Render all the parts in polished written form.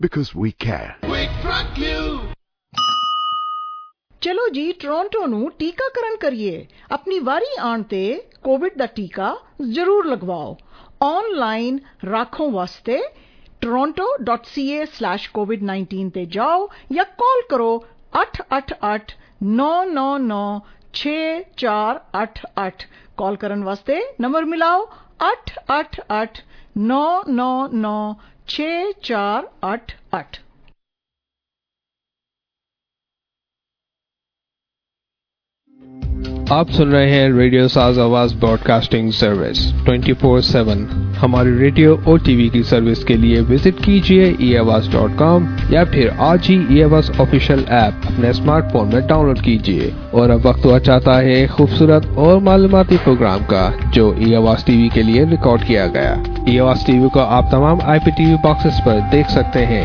because we care. ਚਲੋ ਜੀ Toronto ਨੂੰ ਟੀਕਾਕਰਨ ਕਰੀਏ। ਆਪਣੀ ਵਾਰੀ ਆਉਣ ਤੇ ਕੋਵਿਡ ਦਾ ਟੀਕਾ ਜ਼ਰੂਰ ਲਗਵਾਓ। ਆਨਲਾਈਨ ਰਾਖੋਂ ਵਾਸਤੇ toronto.ca/covid19 ਤੇ ਜਾਓ ਜਾਂ ਕਾਲ ਕਰੋ 888-999-6488। ਕਾਲ ਕਰਨ ਵਾਸਤੇ ਨੰਬਰ ਮਿਲਾਓ 888-999-6488। آپ سن رہے ہیں ریڈیو ساز آواز براڈکاسٹنگ سروس 24/7۔ ہماری ریڈیو اور ٹی وی کی سروس کے لیے وزٹ کیجیے eAwaaz.com یا پھر آج ہی eAwaaz آفیشیل ایپ اپنے اسمارٹ فون میں ڈاؤن لوڈ کیجیے۔ اور اب وقت ہوا چاہتا ہے خوبصورت اور معلوماتی پروگرام کا جو eAwaaz ٹی وی کے لیے ریکارڈ کیا گیا۔ eAwaaz ٹی وی کو آپ تمام IPTV باکسز پر دیکھ سکتے ہیں۔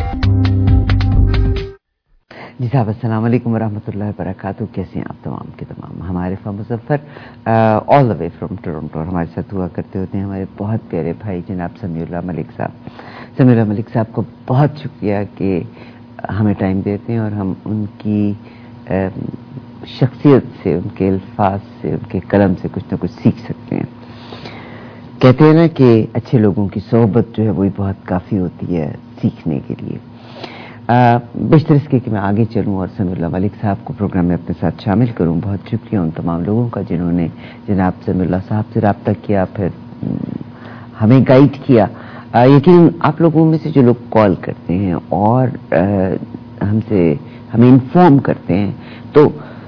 جی صاحب السلام علیکم ورحمۃ اللہ وبرکاتہ، کیسے ہیں آپ تمام کے تمام؟ ہمارے Muzaffar all the way from Toronto ہمارے ساتھ ہوا کرتے ہوتے ہیں ہمارے بہت پیارے بھائی جناب سمیع اللہ ملک صاحب۔ سمیع اللہ ملک صاحب کو بہت شکریہ کہ ہمیں ٹائم دیتے ہیں اور ہم ان کی شخصیت سے، ان کے الفاظ سے، ان کے قلم سے کچھ نہ کچھ سیکھ سکتے ہیں۔ کہتے ہیں نا کہ اچھے لوگوں کی صحبت جو ہے وہی بہت کافی ہوتی ہے سیکھنے کے لیے۔ بیشتر اس کے کہ میں آگے چلوں اور سمیع اللہ ملک صاحب کو پروگرام میں اپنے ساتھ شامل کروں۔ بہت شکریہ ان تمام لوگوں کا جنہوں نے جناب سمیع اللہ صاحب سے رابطہ کیا، پھر ہمیں گائیڈ کیا۔ یقیناً آپ لوگوں میں سے جو لوگ کال کرتے ہیں اور ہمیں انفارم کرتے ہیں تو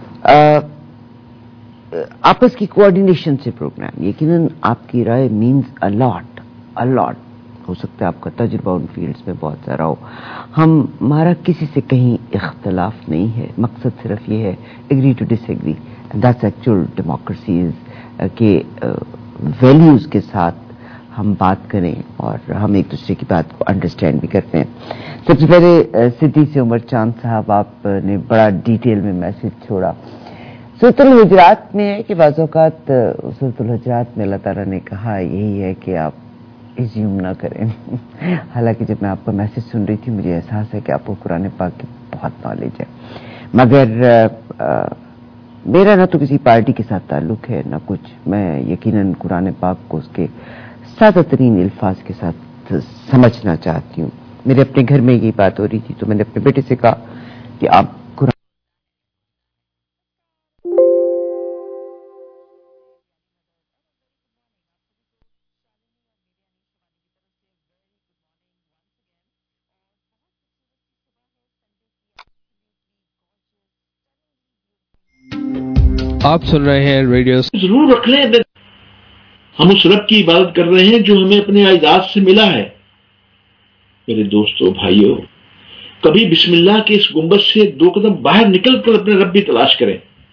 آپس کی کوآرڈینیشن سے پروگرام، یقیناً آپ کی رائے مینز اے لاٹ۔ ہو سکتا ہے آپ کا تجربہ ان فیلڈز میں بہت سارا ہو۔ ہمارا کسی سے کہیں اختلاف نہیں ہے، مقصد صرف یہ ہے agree to disagree, that's actual democracy کہ ویلیوز کے ساتھ ہم بات کریں اور ہم ایک دوسرے کی بات کو انڈرسٹینڈ بھی کرتے ہیں۔ سب سے پہلے سٹی سے عمر چاند صاحب، آپ نے بڑا ڈیٹیل میں میسج چھوڑا۔ سورۃ الحجرات میں ہے کہ بعض اوقات سورۃ الحجرات میں اللہ تعالیٰ نے کہا یہی ہے کہ آپ ایزیوم نہ کریں۔ حالانکہ جب میں آپ کا میسج سن رہی تھی مجھے احساس ہے کہ آپ کو قرآن پاک کی بہت نالج ہے، مگر میرا نہ تو کسی پارٹی کے ساتھ تعلق ہے نہ کچھ۔ میں یقیناً قرآن پاک کو اس کے سادہ ترین الفاظ کے ساتھ سمجھنا چاہتی ہوں۔ میرے اپنے گھر میں یہی بات ہو رہی تھی تو میں نے اپنے بیٹے سے کہا کہ آپ آپ سن رہے ہیں ریڈیو ضرور رکھ لیں۔ ہم اس رب کی عبادت کر رہے ہیں جو ہمیں اپنے اجداد سے ملا ہے۔ میرے دوستو بھائیو، کبھی بسم اللہ کے اس گنبد سے 2 قدم باہر نکل کر اپنے رب کی تلاش کریں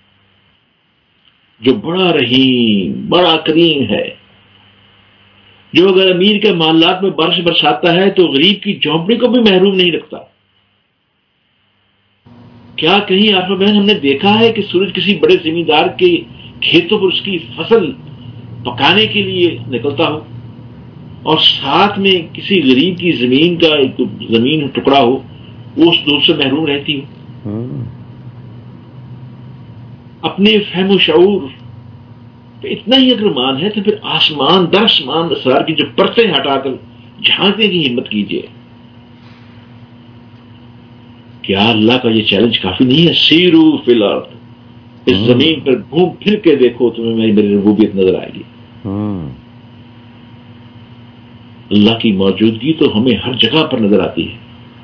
جو بڑا رحیم، بڑا کریم ہے، جو اگر امیر کے محلات میں بارش برساتا ہے تو غریب کی جھونپڑی کو بھی محروم نہیں رکھتا۔ کیا کہیں آپا بہن ہم نے دیکھا ہے کہ سورج کسی بڑے زمیندار کے کھیتوں پر اس کی فصل پکانے کے لیے نکلتا ہو اور ساتھ میں کسی غریب کی زمین کا ایک زمین ٹکڑا ہو وہ اس دور سے محروم رہتی ہو؟ اپنے فہم و شعور پہ اتنا ہی اگر مان ہے تو پھر آسمان در آسمان اسرار کی جو پرتیں ہٹا کر جھانکنے کی ہمت کیجیے۔ کیا اللہ کا یہ چیلنج کافی نہیں ہے؟ سیرو فی الارض، اس زمین پر گھوم پھر کے دیکھو، تمہیں میری ربوبیت نظر آئے گی۔ اللہ کی موجودگی تو ہمیں ہر جگہ پر نظر آتی ہے۔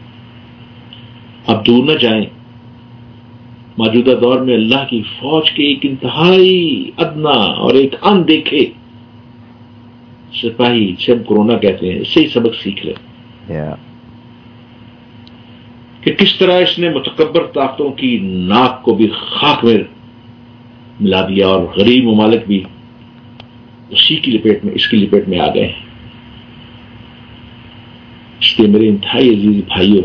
اب دور نہ جائیں، موجودہ دور میں اللہ کی فوج کے ایک انتہائی ادنا اور ایک اندیکھے سپاہی سے ہم کورونا کہتے ہیں، اس سے ہی سبق سیکھ لیں کہ کس طرح اس نے متکبر طاقتوں کی ناک کو بھی خاک میں ملا دیا اور غریب ممالک بھی اسی کی لپیٹ میں، اس کی لپیٹ میں آ گئے ہیں۔ اس لیے میرے انتہائی عزیز بھائیوں،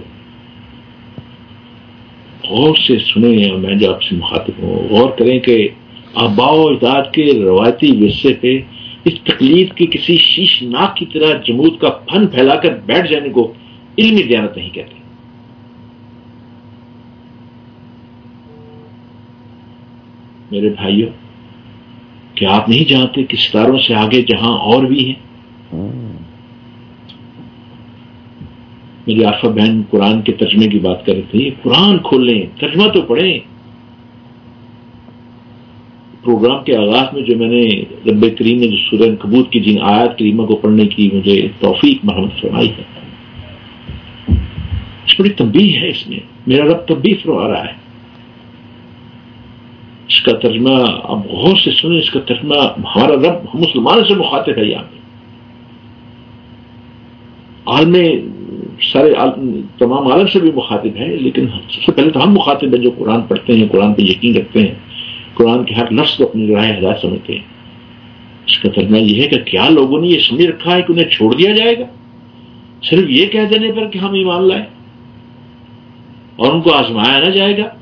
غور سے سنیں اور میں جو آپ سے مخاطب ہوں غور کریں کہ آباء و اجداد کے روایتی ورثے پہ اس تقلید کے کسی شیشناک کی طرح جمود کا پھن پھیلا کر بیٹھ جانے کو علمی دیانت نہیں کہتے۔ میرے بھائیوں، کیا آپ نہیں جانتے کہ ستاروں سے آگے جہاں اور بھی ہیں؟ میری عارفہ بہن قرآن کے ترجمے کی بات کر رہی تھی. قرآن کھولیں، ترجمہ تو پڑھیں. پروگرام کے آغاز میں جو میں نے رب کریم نے جو سورہ عنکبوت کی جن آیات کریمہ کو پڑھنے کی مجھے توفیق مرحمت فرمائی ہے، اس بڑی تنبیہ ہے. اس میں میرا رب تنبیہ فرما رہا ہے. اس کا ترجمہ آپ غور سے سنیں. اس کا ترجمہ ہمارا رب ہم مسلمانوں سے مخاطب ہے. یہاں پہ عالم سارے تمام عالم سے بھی مخاطب ہے، لیکن سب سے پہلے تو ہم مخاطب ہیں جو قرآن پڑھتے ہیں، قرآن پہ یقین رکھتے ہیں، قرآن کے ہر لفظ کو اپنی راہ ہدایت سمجھتے ہیں. اس کا ترجمہ یہ ہے کہ کیا لوگوں نے یہ سمجھ رکھا ہے کہ انہیں چھوڑ دیا جائے گا صرف یہ کہہ دینے پر کہ ہم ایمان لائیں اور ان کو آزمایا نہ جائے گا؟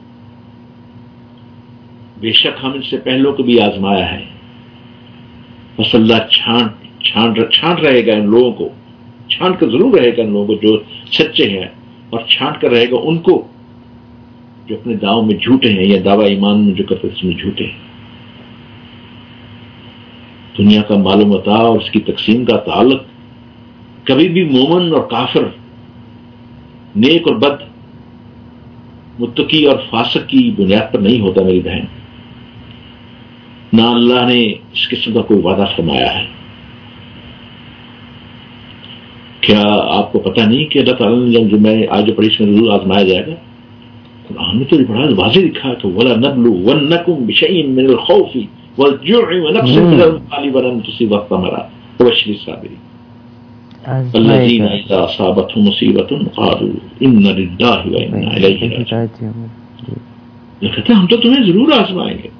بے شک ہم ان سے پہلوں کو بھی آزمایا ہے. بس اللہ چھانٹ رہے گا ان لوگوں کو، چھانٹ کر ضرور رہے گا ان لوگوں کو جو سچے ہیں، اور چھانٹ کر رہے گا ان کو جو اپنے دعووں میں جھوٹے ہیں یا دعوی ایمان میں جو کرتے اس میں جھوٹے ہیں. دنیا کا مال و متاع اور اس کی تقسیم کا تعلق کبھی بھی مومن اور کافر، نیک اور بد، متقی اور فاسق کی بنیاد پر نہیں ہوتا میری بہن. نہ اللہ نے اس قسم کا کوئی وعدہ فرمایا ہے. کیا آپ کو پتہ نہیں کہ اللہ تعالیٰ نے جو میں آج جو پڑھی اس میں ضرور آزمایا جائے گا؟ قرآن میں تو بڑا واضح لکھا ہے کہ وَلَنَبْلُوَنَّكُمْ بِشَيْءٍ مِّنَ الْخَوْفِ وَالْجُوعِ وَنَقْصٍ مِّنَ الْأَمْوَالِ وَالْأَنفُسِ وَالثَّمَرَاتِ وَبَشِّرِ الصَّابِرِينَ الَّذِينَ إِذَا أَصَابَتْهُم مُّصِيبَةٌ قَالُوا إِنَّا لِلَّهِ وَإِنَّا إِلَيْهِ رَاجِعُونَ. کہتے ہیں ہم تو تمہیں ضرور آزمائیں گے،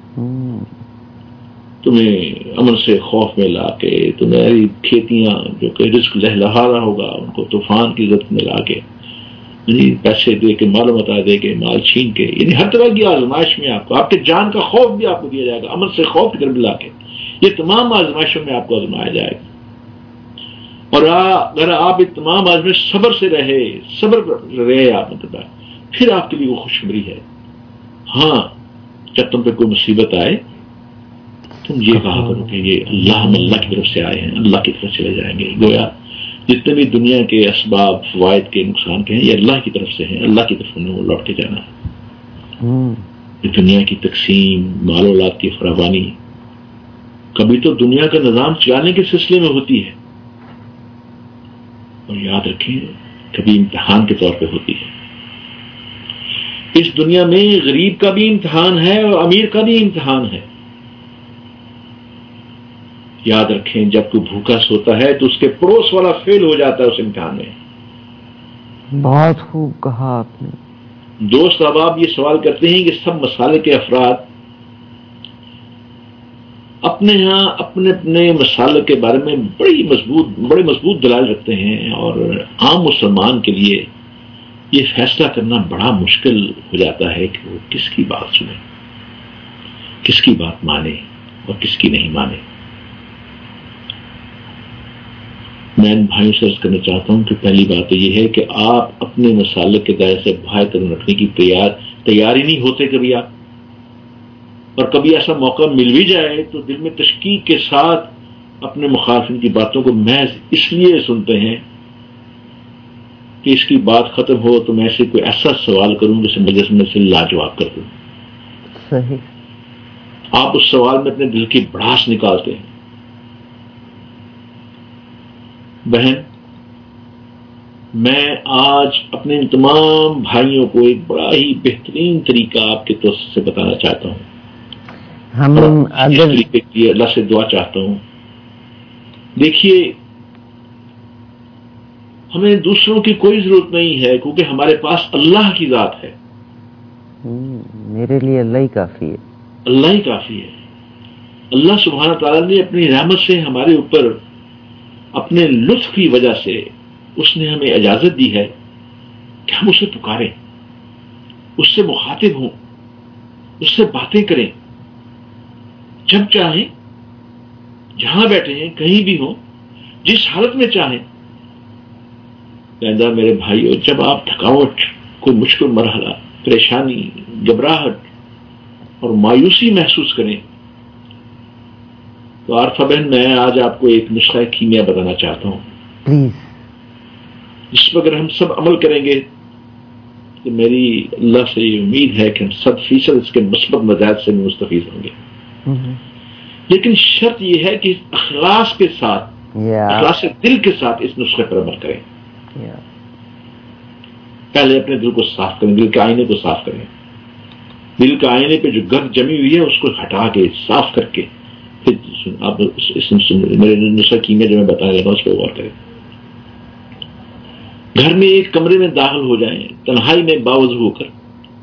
تمہیں امن سے خوف میں لا کے، تمہاری کھیتیاں جو کہ رزق لہلہا ہوگا ان کو طوفان کی زد میں لا کے، یعنی پیسے دے کے، مال و متاع دے کے، مال چھین کے، یعنی ہر طرح کی آزمائش میں آپ کو، آپ کے جان کا خوف بھی آپ کو دیا جائے گا، امن سے خوف کی طرف لا کے. یہ تمام آزمائشوں میں آپ کو آزمایا جائے گا. اور اگر آپ یہ تمام آزمائش صبر سے رہے آپ مطلب پھر آپ کے لیے وہ خوشخبری ہے. ہاں، جب تم پہ کوئی مصیبت آئے تم یہ کہا کرو کہ یہ اللہ کی طرف سے آئے ہیں، اللہ کی طرف چلے جائیں گے. گویا جتنے بھی دنیا کے اسباب، فوائد کے، نقصان کے ہیں، یہ اللہ کی طرف سے ہیں، اللہ کی طرف انہیں وہ لوٹ کے جانا ہے. یہ دنیا کی تقسیم، مال و اولاد کی فراوانی کبھی تو دنیا کا نظام چلانے کے سلسلے میں ہوتی ہے، اور یاد رکھیں کبھی امتحان کے طور پہ ہوتی ہے. اس دنیا میں غریب کا بھی امتحان ہے اور امیر کا بھی امتحان ہے. یاد رکھیں جب کوئی بھوکا سوتا ہے تو اس کے پڑوس والا فیل ہو جاتا ہے اس امتحان میں. بہت خوب کہا آپ نے. دوست احباب یہ سوال کرتے ہیں کہ سب مسالے کے افراد اپنے ہاں اپنے مسالے کے بارے میں بڑے مضبوط دلائل رکھتے ہیں، اور عام مسلمان کے لیے یہ فیصلہ کرنا بڑا مشکل ہو جاتا ہے کہ وہ کس کی بات سنے، کس کی بات مانے اور کس کی نہیں مانے. میں ان بھائیوں سے عرض کرنا چاہتا ہوں کہ پہلی بات تو یہ ہے کہ آپ اپنے مسالے کے دائرے سے باہر قدم رکھنے کی تیار ہی نہیں ہوتے کبھی آپ، اور کبھی ایسا موقع مل بھی جائے تو دل میں تشکیق کے ساتھ اپنے مخالفین کی باتوں کو محض اس لیے سنتے ہیں کہ اس کی بات ختم ہو تو میں سے کوئی ایسا سوال کروں جسے مجلس میں سے لاجواب کر دوں. صحیح. آپ اس سوال میں اپنے دل کی بڑاس نکالتے ہیں. بہن، میں آج اپنے تمام بھائیوں کو ایک بڑا ہی بہترین طریقہ آپ کے توسط سے بتانا چاہتا ہوں. اس طریقے کے لیے اللہ سے دعا چاہتا ہوں. دیکھیے، ہمیں دوسروں کی کوئی ضرورت نہیں ہے کیونکہ ہمارے پاس اللہ کی ذات ہے. میرے لیے اللہ ہی کافی ہے. اللہ ہی کافی ہے. اللہ سبحانہ تعالیٰ نے اپنی رحمت سے ہمارے اوپر اپنے لطف کی وجہ سے اس نے ہمیں اجازت دی ہے کہ ہم اسے پکاریں، اس سے مخاطب ہوں، اس سے باتیں کریں، جب چاہیں، جہاں بیٹھے ہیں، کہیں بھی ہوں، جس حالت میں چاہیں. کہندہ میرے بھائیو، جب آپ تھکاوٹ، کوئی مشکل مرحلہ، پریشانی، گھبراہٹ، اور مایوسی محسوس کریں تو عارفہ بہن میں آج آپ کو ایک نسخہ کیمیا بتانا چاہتا ہوں پلیز. جس پر اگر ہم سب عمل کریں گے تو میری اللہ سے یہ امید ہے کہ ہم 100% اس کے مثبت مزاج سے مستفید ہوں گے. لیکن شرط یہ ہے کہ اخلاص کے ساتھ اخلاص دل کے ساتھ اس نسخے پر عمل کریں. پہلے اپنے دل کو صاف کریں, دل کے آئینے کو صاف کریں. دل کے آئینے پہ جو گرد جمی ہوئی ہے اس کو ہٹا کے صاف کر کے پھر آپ میرے نسخہ کیمیا جو میں بتانے لگا اس پہ غور کریں. گھر میں ایک کمرے میں داخل ہو جائیں تنہائی میں باوضو ہو کر,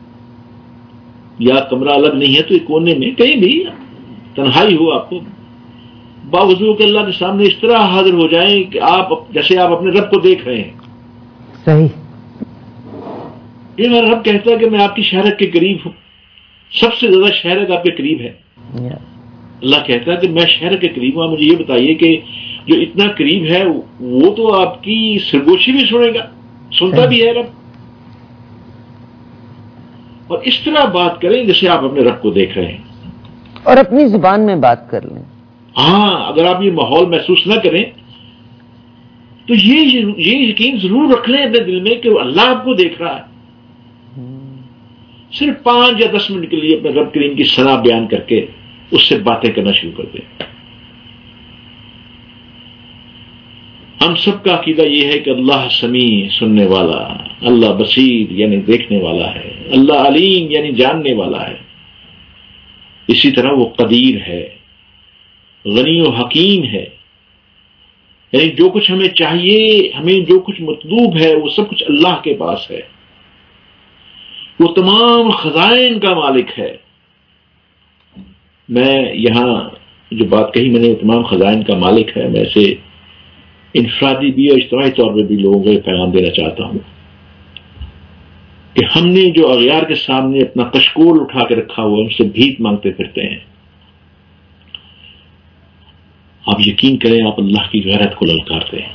یا کمرہ الگ نہیں ہے تو ایک کونے میں کہیں بھی تنہائی ہو, آپ کو باوضو کے اللہ کے سامنے اس طرح حاضر ہو جائیں کہ آپ جیسے آپ اپنے رب کو دیکھ رہے ہیں. صحیح. یہ میرا رب کہتا ہے کہ میں آپ کی شہرت کے قریب ہوں, سب سے زیادہ شہرت آپ کے قریب ہے. اللہ کہتا ہے کہ میں شہرت کے قریب ہوں. مجھے یہ بتائیے کہ جو اتنا قریب ہے وہ تو آپ کی سرگوشی بھی سنے گا, سنتا بھی ہے رب. اور اس طرح بات کریں جیسے آپ اپنے رب کو دیکھ رہے ہیں, اور اپنی زبان میں بات کر لیں. ہاں, اگر آپ یہ ماحول محسوس نہ کریں تو یہ یقین ضرور رکھ لیں اپنے دل میں کہ اللہ آپ کو دیکھ رہا ہے. صرف 5 یا 10 منٹ کے لیے اپنے رب کریم کی ثنا بیان کر کے اس سے باتیں کرنا شروع کر دیں. ہم سب کا عقیدہ یہ ہے کہ اللہ سمیع سننے والا, اللہ بصیر یعنی دیکھنے والا ہے, اللہ علیم یعنی جاننے والا ہے. اسی طرح وہ قدیر ہے, غنی و حکیم ہے. یعنی جو کچھ ہمیں چاہیے, ہمیں جو کچھ مطلوب ہے وہ سب کچھ اللہ کے پاس ہے. وہ تمام خزائن کا مالک ہے. میں یہاں جو بات کہی میں نے, تمام خزائن کا مالک ہے, میں اسے انفرادی بھی اور اجتماعی طور پہ بھی لوگوں کو پیغام دینا چاہتا ہوں کہ ہم نے جو اغیار کے سامنے اپنا کشکول اٹھا کے رکھا ہوا, ہم سے بھیک مانگتے پھرتے ہیں. آپ یقین کریں آپ اللہ کی غیرت کو للکارتے ہیں.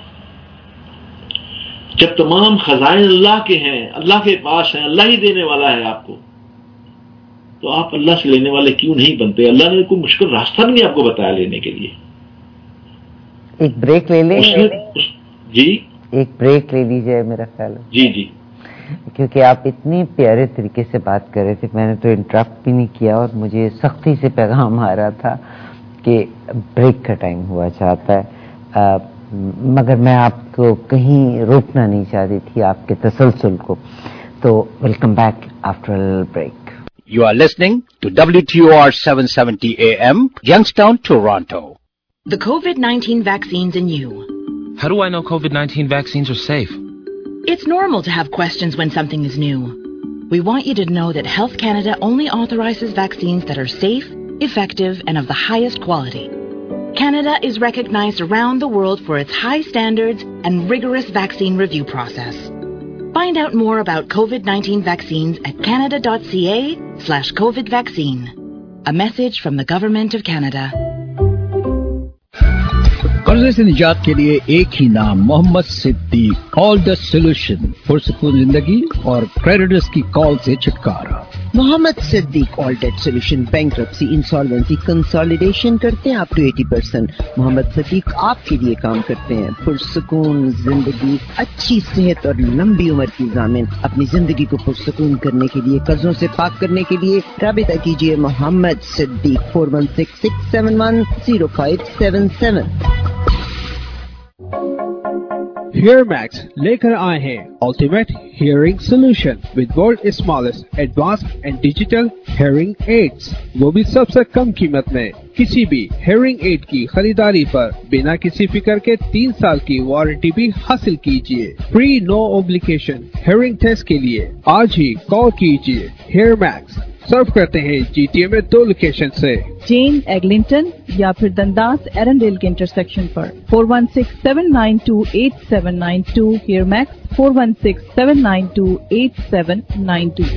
جب تمام خزائن اللہ کے ہیں, اللہ کے پاس ہیں, اللہ ہی دینے والا ہے آپ کو, تو آپ اللہ سے لینے والے کیوں نہیں بنتے؟ اللہ نے کوئی مشکل راستہ بھی نہیں آپ کو بتایا لینے کے لیے. ایک بریک لے لیں. جی ایک بریک لے لیجیے میرا خیال ہے. جی جی, کیونکہ آپ اتنی پیارے طریقے سے بات کر رہے تھے, میں نے تو انٹرپٹ بھی نہیں کیا, اور مجھے سختی سے پیغام آ رہا تھا کہ بریک کا ٹائم ہوا چاہتا ہے, مگر میں آپ کو کہیں روکنا نہیں چاہتی تھی آپ کے تسلسل کو. تو welcome back after break. You are listening to WTOR 770 AM, Youngstown, Toronto. The COVID-19 vaccines in you. How do I know COVID-19 vaccines are safe? It's normal to have questions when something is new. We want you to know that Health Canada only authorizes vaccines that are safe, effective, and of the highest quality. Canada is recognized around the world for its high standards and rigorous vaccine review process. Find out more about COVID-19 vaccines at canada.ca/COVID vaccine. A message from the Government of Canada. قرضے سے نجات کے لیے ایک ہی نام, محمد صدیق. آل the solution, پرسکون زندگی اور کریڈٹرز کی کال سے چھٹکارا. Muhammad Siddiq all debt solution, bankruptcy, insolvency, consolidation کرتے ہیں اپ ٹو 80%. محمد صدیق آپ کے لیے کام کرتے ہیں. پرسکون زندگی, اچھی صحت اور لمبی عمر کی ضامن. اپنی زندگی کو پرسکون کرنے کے لیے, قرضوں سے پاک کرنے کے لیے رابطہ کیجیے محمد صدیق 4166710577. ہیئر میکس لے کر آئے ہیں ultimate hearing solution with world smallest advance and digital hearing aids, وہ بھی سب سے کم قیمت میں. کسی بھی ہیئرنگ ایڈ کی خریداری پر بنا کسی فکر کے 3 سال کی وارنٹی بھی حاصل کیجیے. Free no obligation hearing test کے لیے آج ہی کال کیجیے. ہیئر میکس سرو کرتے ہیں جی ٹی اے میں 2 لوکیشن سے, جین ایگلنگٹن یا پھر دنداس ایرنڈیل کے انٹرسیکشن پر. 4167928792. HearMax 4167928792.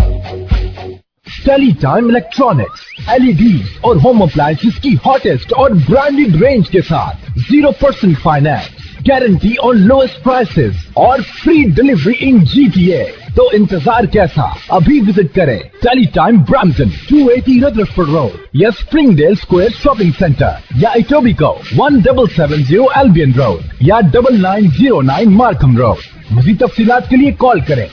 Teletime electronics, LED اور ہوم اپلائنسز کی ہاٹسٹ اور برانڈیڈ رینج کے ساتھ 0% finance, guarantee on lowest prices اور فری ڈلیوری ان GTA. तो इंतजार कैसा, अभी विजिट करें Teletime Brampton 280 Rutherford road या स्प्रिंगडेल स्क्वायर शॉपिंग सेंटर या इटोबिको 1770 एल्बियन रोड या 9909 मार्कम रोड। मज़ीद तफसीलात के लिए कॉल करें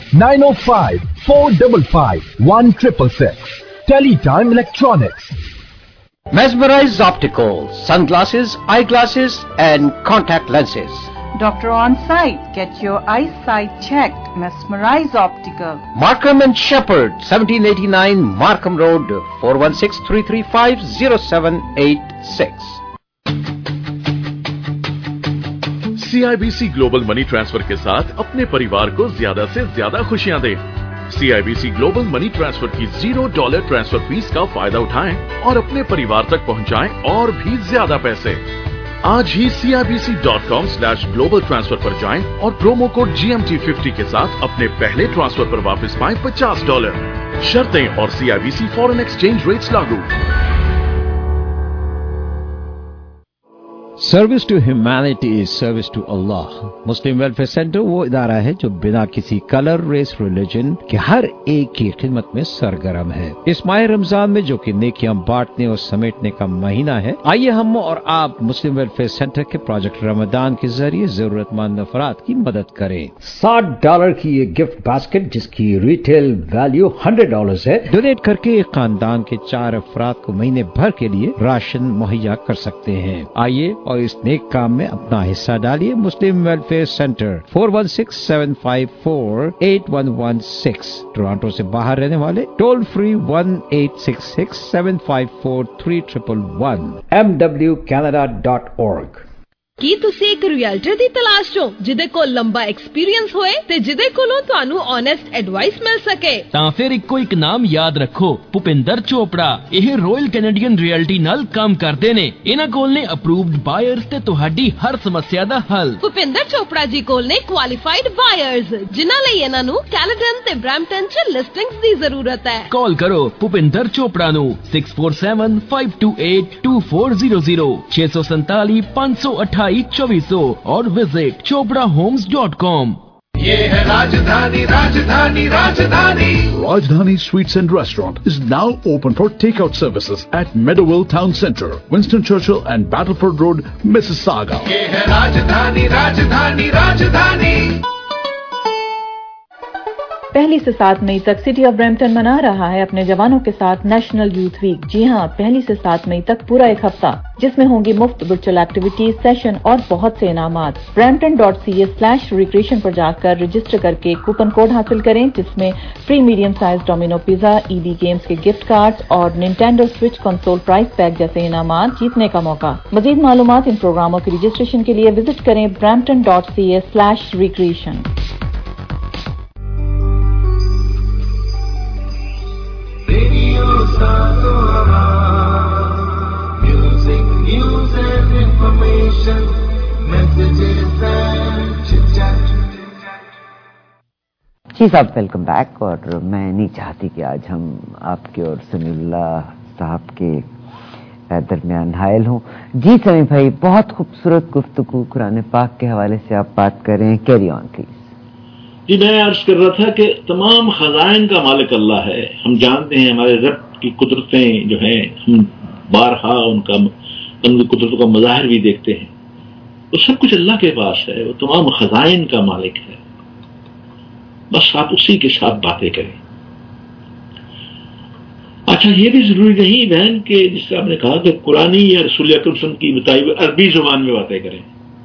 905-455-1666। Teletime electronics. Mesmerize Opticals, sunglasses, eyeglasses and contact lenses. Doctor on site. Get your eyesight checked. Mesmerize Optical. Markham and Shepherd, 1789 Markham Road, 416-335-0786. CIBC global money transfer के साथ अपने परिवार को ज्यादा से ज्यादा खुशियां दें। CIBC ग्लोबल मनी ट्रांसफर की $0 ट्रांसफर फीस का फायदा उठाएं और अपने परिवार तक पहुंचाएं और भी ज्यादा पैसे। आज ही CIBC.com/global transfer पर जाएं और प्रोमो कोड GMT50 के साथ अपने पहले ट्रांसफर पर वापस पाएं $50। शर्तें और CIBC फॉरेन एक्सचेंज रेट्स लागू। Service to humanity is service to Allah. Muslim welfare centre वो इदारा है जो बिना किसी कलर, रेस, रिलीजन के हर एक की खिदमत में सरगर्म है। इस माह रमजान में जो कि नेकियां बांटने और समेटने का महीना है, आइए हम और आप मुस्लिम वेलफेयर सेंटर के प्रोजेक्ट रमजान के जरिए जरूरतमंद अफराद की मदद करें। $60 की ये गिफ्ट बास्केट जिसकी रिटेल वैल्यू $100 है, डोनेट करके एक खानदान के 4 अफराद को महीने भर के लिए राशन मुहैया कर सकते हैं। आइए और इस नेक काम में अपना हिस्सा डालिए। मुस्लिम वेलफेयर सेंटर 416-754-8116। टोरंटो से बाहर रहने वाले टोल फ्री 1-866-754-3111 mwcanada.org। ਕੀ ਤੁਸੀਂ ਇੱਕ ਰਿਐਲਟਰ ਦੀ ਤਲਾਸ਼ ਚੋਂ ਜਿਹਦੇ ਕੋਲ ਲੰਬਾ ਐਕਸਪੀਰੀਅੰਸ ਹੋਏ ਤੇ ਜਿਹਦੇ ਕੋਲੋਂ ਤੁਹਾਨੂੰ ਓਨੈਸਟ ਐਡਵਾਈਸ ਮਿਲ ਸਕੇ? ਤਾਂ ਫਿਰ ਇੱਕੋ ਇੱਕ ਨਾਮ ਯਾਦ ਰੱਖੋ, ਭੁਪਿੰਦਰ ਚੋਪੜਾ। ਇਹ ਰਾਇਲ ਕੈਨੇਡੀਅਨ ਰਿਐਲਟੀ ਨਾਲ ਕੰਮ ਕਰਦੇ ਨੇ। ਇਹਨਾਂ ਕੋਲ ਨੇ ਅਪਰੂਵਡ ਬਾਇਰਸ ਤੇ ਤੁਹਾਡੀ ਹਰ ਸਮੱਸਿਆ ਦਾ ਹੱਲ। ਭੁਪਿੰਦਰ ਚੋਪੜਾ ਜੀ ਕੋਲ ਨੇ ਕੁਆਲੀਫਾਈਡ ਬਾਇਰਸ ਜਿਨ੍ਹਾਂ ਲਈ ਇਹਨਾਂ ਨੂੰ ਕੈਲਗਰੀ ਤੇ ਬ੍ਰੈਂਪਟਨ 'ਚ ਲਿਸਟਿੰਗਸ ਦੀ ਜ਼ਰੂਰਤ ਹੈ। ਕਾਲ ਕਰੋ ਭੁਪਿੰਦਰ ਚੋਪੜਾ ਨੂੰ 647-528-2400 647-528-2400 और विजिट choprahomes.com। ये है राजधानी राजधानी राजधानी। Rajdhani Sweets and Restaurant is now open for takeout services at Meadowville Town Center, Winston Churchill and Battleford Road, Mississauga। ये है राजधानी राजधानी राजधानी। 1 से 7 मई तक सिटी ऑफ ब्रैम्पटन मना रहा है अपने जवानों के साथ नेशनल यूथ वीक। जी हां, 1 से 7 मई तक पूरा एक हफ्ता जिसमें होंगी मुफ्त वर्चुअल एक्टिविटीज, सेशन और बहुत से इनामात। brampton.ca/recreation पर जाकर रजिस्टर करके कूपन कोड हासिल करें जिसमें free medium size Domino pizza, EB games के गिफ्ट कार्ड्स और Nintendo switch console price pack जैसे इनामात जीतने का मौका। मजीद मालूमात इन प्रोग्रामों की रजिस्ट्रेशन के लिए विजिट करें brampton.ca/recreation। Music, news and information, messages and chit-chat। जी साहब, वेलकम बैक। और मैं नहीं चाहती कि आज हम आपके और समीउल्लाह साहब के दरमियान हायल हूँ। जी समी भाई, बहुत खूबसूरत गुफ्तगू कुरान पाक के हवाले से आप बात कर रहे हैं, कैरी ऑन प्लीज। जी, मैं अर्ज कर रहा था कि तमाम खजाइन का मालिक अल्लाह है। हम जानते हैं हमारे रब की कुदरतें जो हैं, हम बारहा उनकी कुदरतों का मज़ाहिर भी देखते हैं। वो सब कुछ अल्लाह के पास है, वो तमाम खजाइन का मालिक है। बस आप उसी के साथ बातें करें। अच्छा, ये भी जरूरी नहीं बहन कि जिससे आपने कहा कि कुरानी या रसूल अकरम की बताई हुई अरबी जुबान में बातें करें।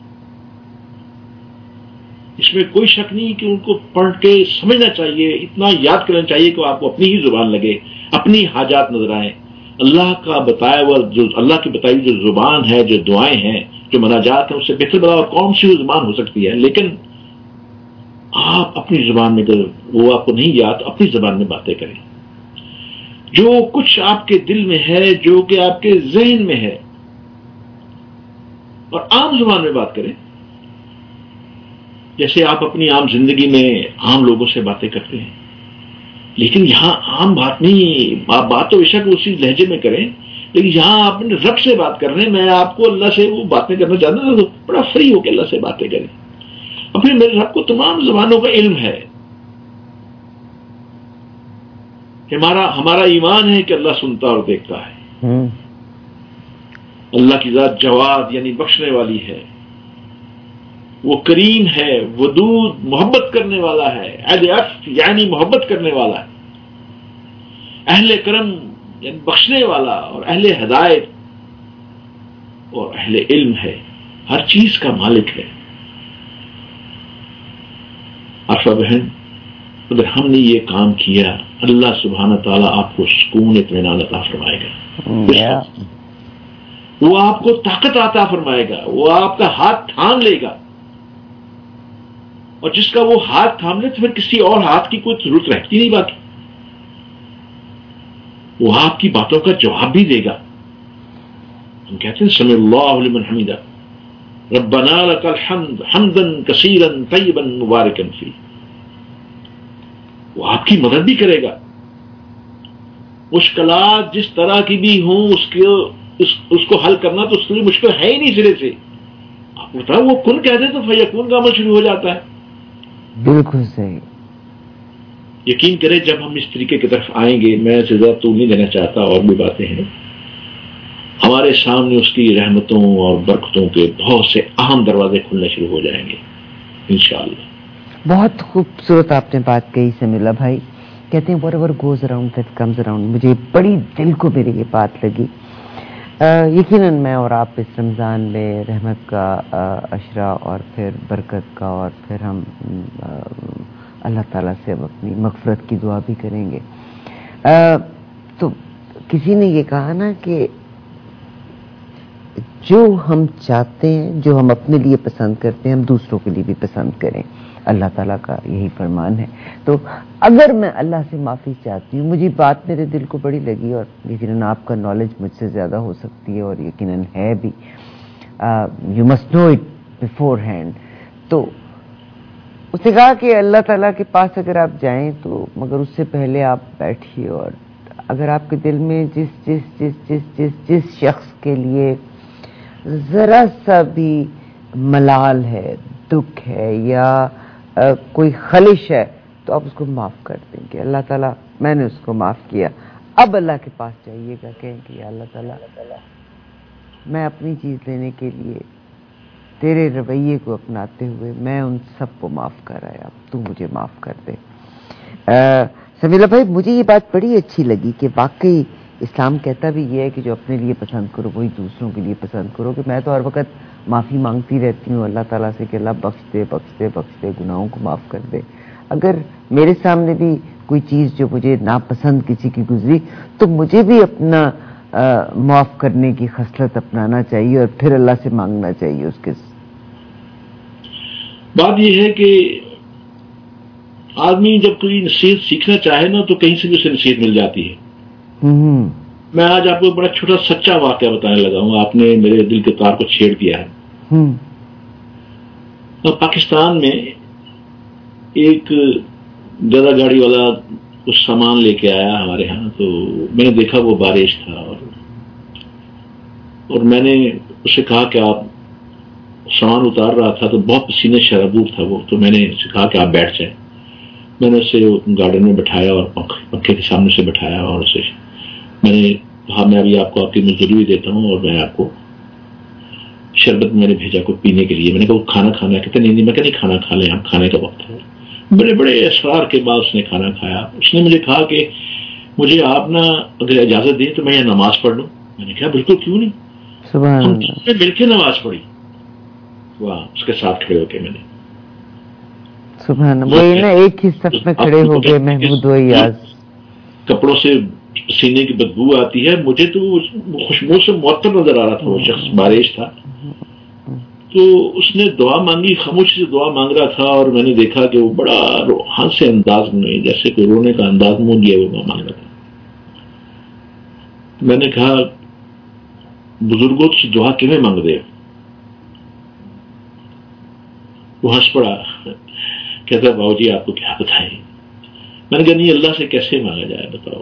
इसमें कोई शक नहीं कि उनको पढ़ के समझना चाहिए, इतना याद करना चाहिए कि आपको अपनी ही जुबान लगे, अपनी हाजात नजर आए। अल्लाह का बताया हुआ जो अल्लाह की बताई जो जुबान है, जो दुआएं हैं, जो मनाजात हैं, उससे बेहतर बताओ कौन सी जुबान हो सकती है। लेकिन आप अपनी जुबान में, अगर वो आपको नहीं याद, अपनी जुबान में बातें करें। जो कुछ आपके दिल में है, जो कि आपके जहन में है, और आम जुबान में बात करें। जैसे आप अपनी आम जिंदगी में आम लोगों से बातें करते हैं, लेकिन यहां आम बात नहीं, आप बात तो बेशक उसी लहजे में करें, लेकिन यहां आप अपने रब से बात कर रहे हैं। मैं आपको अल्लाह से वो बातें करना चाहता हूं, तो बड़ा फ्री होकर अल्लाह से बातें करें। और फिर मेरे रब को तमाम ज़बानों का इल्म है, ہمارا ایمان ہے کہ اللہ سنتا اور دیکھتا ہے. اللہ کی ذات جواد یعنی بخشنے والی ہے، وہ کریم ہے، ودود محبت کرنے والا ہے، اہل عفو یعنی محبت کرنے والا ہے، اہل کرم یعنی بخشنے والا، اور اہل ہدایت اور اہل علم ہے، ہر چیز کا مالک ہے. عارفہ بہن، اگر ہم نے یہ کام کیا اللہ سبحانہ تعالیٰ آپ کو سکون اطمینان عطا فرمائے گا. وہ آپ کو طاقت عطا فرمائے گا، وہ آپ کا ہاتھ تھام لے گا، اور جس کا وہ ہاتھ تھام لے تو پھر کسی اور ہاتھ کی کوئی ضرورت رہتی نہیں باقی. وہ آپ کی باتوں کا جواب بھی دے گا. ہم کہتے ہیں سمع اللہ لمن حمدہ، ربنا لک الحمد حمدا کثیرا طیبا مبارکا فیہ. وہ آپ کی مدد بھی کرے گا. مشکلات جس طرح کی بھی ہوں اس کو حل کرنا تو اس کے لیے مشکل ہے ہی نہیں سرے سے. آپ کو بتاؤ وہ کن کہہ دے تو فیکون کا عمل شروع ہو جاتا ہے. بالکل صحیح. یقین کریں جب ہم اس طریقے کی طرف آئیں گے، میں اسے زیادہ طول نہیں دینا چاہتا، اور بھی باتیں ہیں، ہمارے سامنے اس کی رحمتوں اور برکتوں کے بہت سے اہم دروازے کھلنے شروع ہو جائیں گے انشاءاللہ. بہت خوبصورت آپ نے بات کہی سمیلہ بھائی. کہتے ہیں whatever goes around that comes around. مجھے بڑی دل کو میری یہ بات لگی. یقیناً میں اور آپ اس رمضان میں رحمت کا عشرہ اور پھر برکت کا، اور پھر ہم اللہ تعالیٰ سے اپنی مغفرت کی دعا بھی کریں گے. تو کسی نے یہ کہا نا کہ جو ہم چاہتے ہیں، جو ہم اپنے لیے پسند کرتے ہیں، ہم دوسروں کے لیے بھی پسند کریں. اللہ تعالیٰ کا یہی فرمان ہے. تو اگر میں اللہ سے معافی چاہتی ہوں، مجھے بات میرے دل کو بڑی لگی، اور یقیناً آپ کا نالج مجھ سے زیادہ ہو سکتی ہے اور یقیناً ہے بھی. You must know it beforehand. تو اس نے کہا کہ اللہ تعالیٰ کے پاس اگر آپ جائیں تو مگر اس سے پہلے آپ بیٹھیے، اور اگر آپ کے دل میں جس شخص کے لیے ذرا سا بھی ملال ہے، دکھ ہے، یا کوئی خلش ہے، تو آپ اس کو معاف کر دیں کہ اللہ تعالیٰ میں نے اس کو معاف کیا. اب اللہ کے پاس جائیے گا، کہیں کہ اللہ تعالیٰ میں اپنی چیز لینے کے لیے تیرے رویے کو اپناتے ہوئے میں ان سب کو معاف کر آیا، اب تو مجھے معاف کر دے. سمیلہ بھائی، مجھے یہ بات بڑی اچھی لگی کہ واقعی اسلام کہتا بھی یہ ہے کہ جو اپنے لیے پسند کرو وہی دوسروں کے لیے پسند کرو. کہ میں تو ہر وقت معافی مانگتی رہتی ہوں اللہ تعالیٰ سے کہ اللہ بخش دے بخش دے بخش دے، گناہوں کو معاف کر دے. اگر میرے سامنے بھی کوئی چیز جو مجھے ناپسند کسی کی گزری تو مجھے بھی اپنا معاف کرنے کی خصلت اپنانا چاہیے، اور پھر اللہ سے مانگنا چاہیے اس کے. بات یہ ہے کہ آدمی جب کوئی نصیحت سیکھنا چاہے نا تو کہیں سے بھی اسے نصیحت مل جاتی ہے. میں آج آپ کو بڑا چھوٹا سچا واقعہ بتانے لگا ہوں، آپ نے میرے دل کے تار کو چھیڑ دیا ہے. پاکستان میں ایک گدا گاڑی والا کچھ سامان لے کے آیا ہمارے ہاں، تو میں نے دیکھا وہ بارش تھا، اور میں نے اسے کہا کہ آپ سامان اتار رہا تھا تو بہت پسینے شرابور تھا وہ، تو میں نے اسے کہا کہ آپ بیٹھ جائیں. میں نے اسے گارڈن میں بٹھایا اور پنکھے کے سامنے سے بٹھایا، اور اسے میں نے کہا میں ابھی آپ کو آپ کی مزدوری بھی دیتا ہوں، اور میں آپ کو شربت میں نے بھیجا کو پینے کے لیے. میں نے کہا وہ کھانا کھانا ہے؟ کہتے نہیں میں کہ نہیں کھانا کھا لیں، آپ کھانے کا وقت ہے. بڑے بڑے اصرار کے بعد اس نے کھانا کھایا. اس نے مجھے کہا کہ مجھے آپ نا اگر اجازت دیں تو میں یہاں نماز پڑھ لوں. میں نے کہا بالکل، کیوں نہیں. ہم مل کے نماز پڑھی واہ اس کے ساتھ کھڑے ہو کے. میں نے سبحان اللہ، وہی نا ایک ہی صف میں کھڑے ہو گئے محمود و ایاز. کپڑوں سے سینے کی بدبو آتی ہے، مجھے تو خوشبو سے معطر نظر آ رہا تھا. وہ شخص بارش تھا، تو اس نے دعا مانگی، خاموشی سے دعا مانگ رہا تھا، اور میں نے دیکھا کہ وہ بڑا روحان سے انداز میں جیسے کوئی رونے کا انداز منہ لیا وہ مانگ رہا تھا. میں نے کہا بزرگوں سے دعا کیویں مانگ دے؟ وہ ہنس پڑا، کہتا باؤ جی آپ کو کیا بتائیں. میں نے کہا نہیں اللہ سے کیسے مانگا جائے بتاؤ.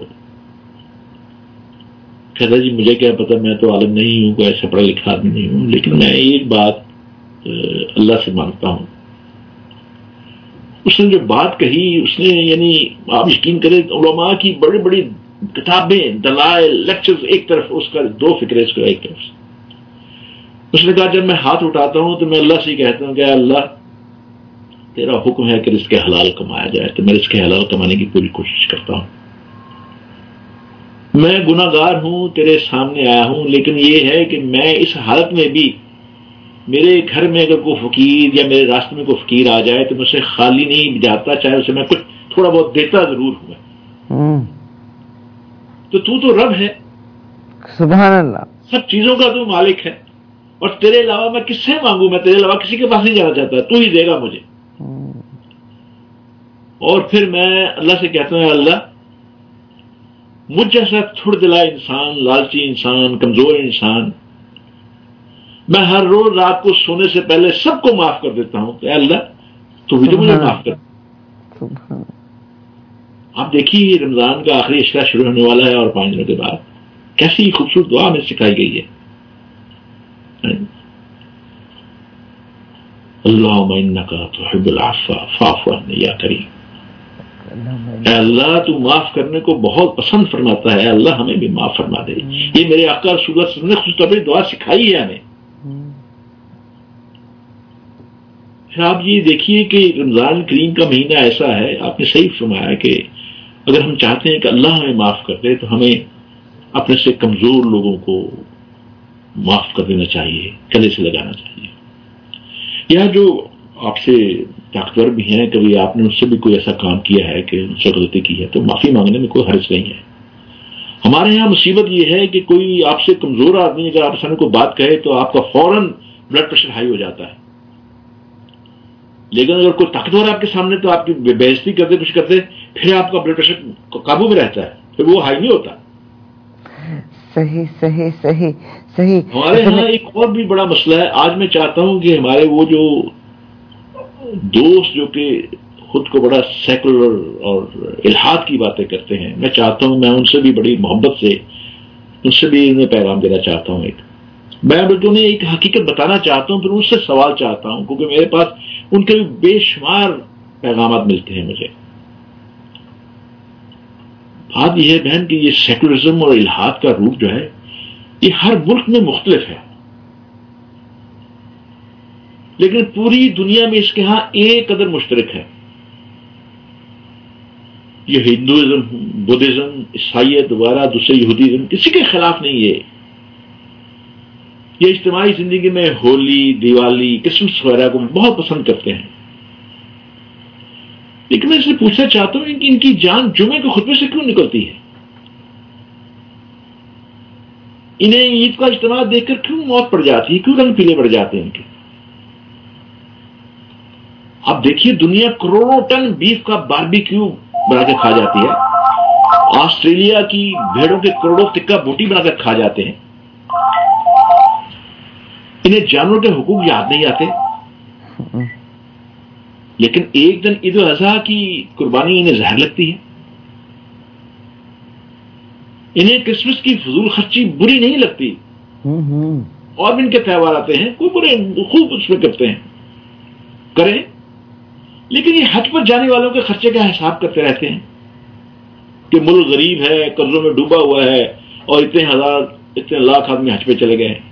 کہتا جی مجھے کیا پتا، میں تو عالم نہیں ہوں، کوئی ایسا پڑھا لکھا آدمی نہیں ہوں، لیکن میں ایک بات اللہ سے مانگتا ہوں اس نے جو بات کہی اس نے یعنی آپ یقین کریں علماء کی بڑی بڑی کتابیں دلائل لیکچرز ایک طرف، اس کا دو فکرے اس کا ایک طرف. اس نے کہا جب میں ہاتھ اٹھاتا ہوں تو میں اللہ سے کہتا ہوں کہ اللہ تیرا حکم ہے کہ رزق حلال کمایا جائے تو میں رزق حلال کمانے کی پوری کوشش کرتا ہوں. میں گناہ گار ہوں، تیرے سامنے آیا ہوں، لیکن یہ ہے کہ میں اس حالت میں بھی میرے گھر میں اگر کوئی فقیر یا میرے راستے میں کوئی فقیر آ جائے تو مجھ سے خالی نہیں جاتا، چاہے اسے میں کچھ تھوڑا بہت دیتا ضرور ہوں. تو رب ہے، سبحان اللہ، سب چیزوں کا تو مالک ہے، اور تیرے علاوہ میں کس سے مانگوں؟ میں تیرے علاوہ کسی کے پاس نہیں جانا چاہتا، تو ہی دے گا مجھے. اور پھر میں اللہ سے کہتا ہوں اللہ مجھ جیسا تھوڑ دلا انسان، لالچی انسان، کمزور انسان، میں ہر روز رات کو سونے سے پہلے سب کو معاف کر دیتا ہوں کہ اللہ تو بھی تو مجھے معاف کر. آپ دیکھیے رمضان کا آخری اشرا شروع ہونے والا ہے اور 5 دنوں کے بعد کیسی خوبصورت دعا ہمیں سکھائی گئی ہے. اللہم انک تحب العفو فاعف عنی یا کریم. اے اللہ تو معاف کرنے کو بہت پسند فرماتا ہے، اللہ ہمیں بھی معاف فرما دے. یہ میرے آقا رسول اللہ صلی اللہ علیہ وسلم نے خصوص طور پر دعا سکھائی ہے ہمیں. پھر آپ یہ دیکھیے کہ رمضان کریم کا مہینہ ایسا ہے، آپ نے صحیح فرمایا کہ اگر ہم چاہتے ہیں کہ اللہ ہمیں معاف کر دے تو ہمیں اپنے سے کمزور لوگوں کو معاف کر دینا چاہیے، گلے سے لگانا چاہیے. یا جو آپ سے طاقتور بھی ہیں، کبھی آپ نے ان سے بھی کوئی ایسا کام کیا ہے کہ ان سے غلطی کی ہے تو معافی مانگنے میں کوئی حرج نہیں ہے. ہمارے یہاں مصیبت یہ ہے کہ کوئی آپ سے کمزور آدمی اگر آپ سامنے کوئی بات کہے تو آپ کا فوراً بلڈ پریشر ہائی ہو جاتا ہے، لیکن اگر کوئی طاقتور آپ کے سامنے تو آپ کی بے عزتی کرتے کچھ کرتے پھر آپ کا بلڈ پریشر قابو میں رہتا ہے، پھر وہ ہائی نہیں ہوتا. صحیح صحیح صحیح صحیح. ہمارے یہاں ایک اور بھی بڑا مسئلہ ہے. آج میں چاہتا ہوں کہ ہمارے وہ جو دوست جو کہ خود کو بڑا سیکولر اور الحاد کی باتیں کرتے ہیں، میں چاہتا ہوں میں ان سے بھی بڑی محبت سے ان سے بھی انہیں پیغام دینا چاہتا ہوں. میں انہیں ایک حقیقت بتانا چاہتا ہوں، پھر ان سے سوال چاہتا ہوں کیونکہ میرے پاس ان کے بے شمار پیغامات ملتے ہیں مجھے. بات یہ ہے بہن کہ یہ سیکولرزم اور الحاد کا روپ جو ہے یہ ہر ملک میں مختلف ہے، لیکن پوری دنیا میں اس کے ہاں ایک قدر مشترک ہے. یہ ہندوازم، بدھزم، عیسائیت وغیرہ دوسرے یہودیزم کسی کے خلاف نہیں ہے. یہ اجتماعی زندگی میں ہولی، دیوالی، کرسمس وغیرہ کو بہت پسند کرتے ہیں. لیکن میں اس سے پوچھنا چاہتا ہوں کہ ان کی جان جمعے کے خطبے سے کیوں نکلتی ہے؟ انہیں عید کا اجتماع دیکھ کر کیوں موت پڑ جاتی ہے؟ کیوں رنگ پیلے پڑ جاتے ہیں ان کے؟ آپ دیکھیے دنیا کروڑوں ٹن بیف کا باربیکیو بنا کے کھا جاتی ہے. آسٹریلیا کی بھیڑوں کے کروڑوں ٹکا بوٹی بنا کر کھا جاتے ہیں. انہیں جانوروں کے حقوق یاد نہیں آتے، لیکن ایک دن عید الاضحیٰ کی قربانی انہیں زہر لگتی ہے. انہیں کرسمس کی فضول خرچی بری نہیں لگتی، اور بھی ان کے تہوار آتے ہیں کوئی برے خوب اس میں کرتے ہیں، کریں، لیکن یہ حج پر جانے والوں کے خرچے کا حساب کرتے رہتے ہیں کہ ملک غریب ہے، قرضوں میں ڈوبا ہوا ہے اور اتنے لاکھ آدمی حج پہ چلے گئے.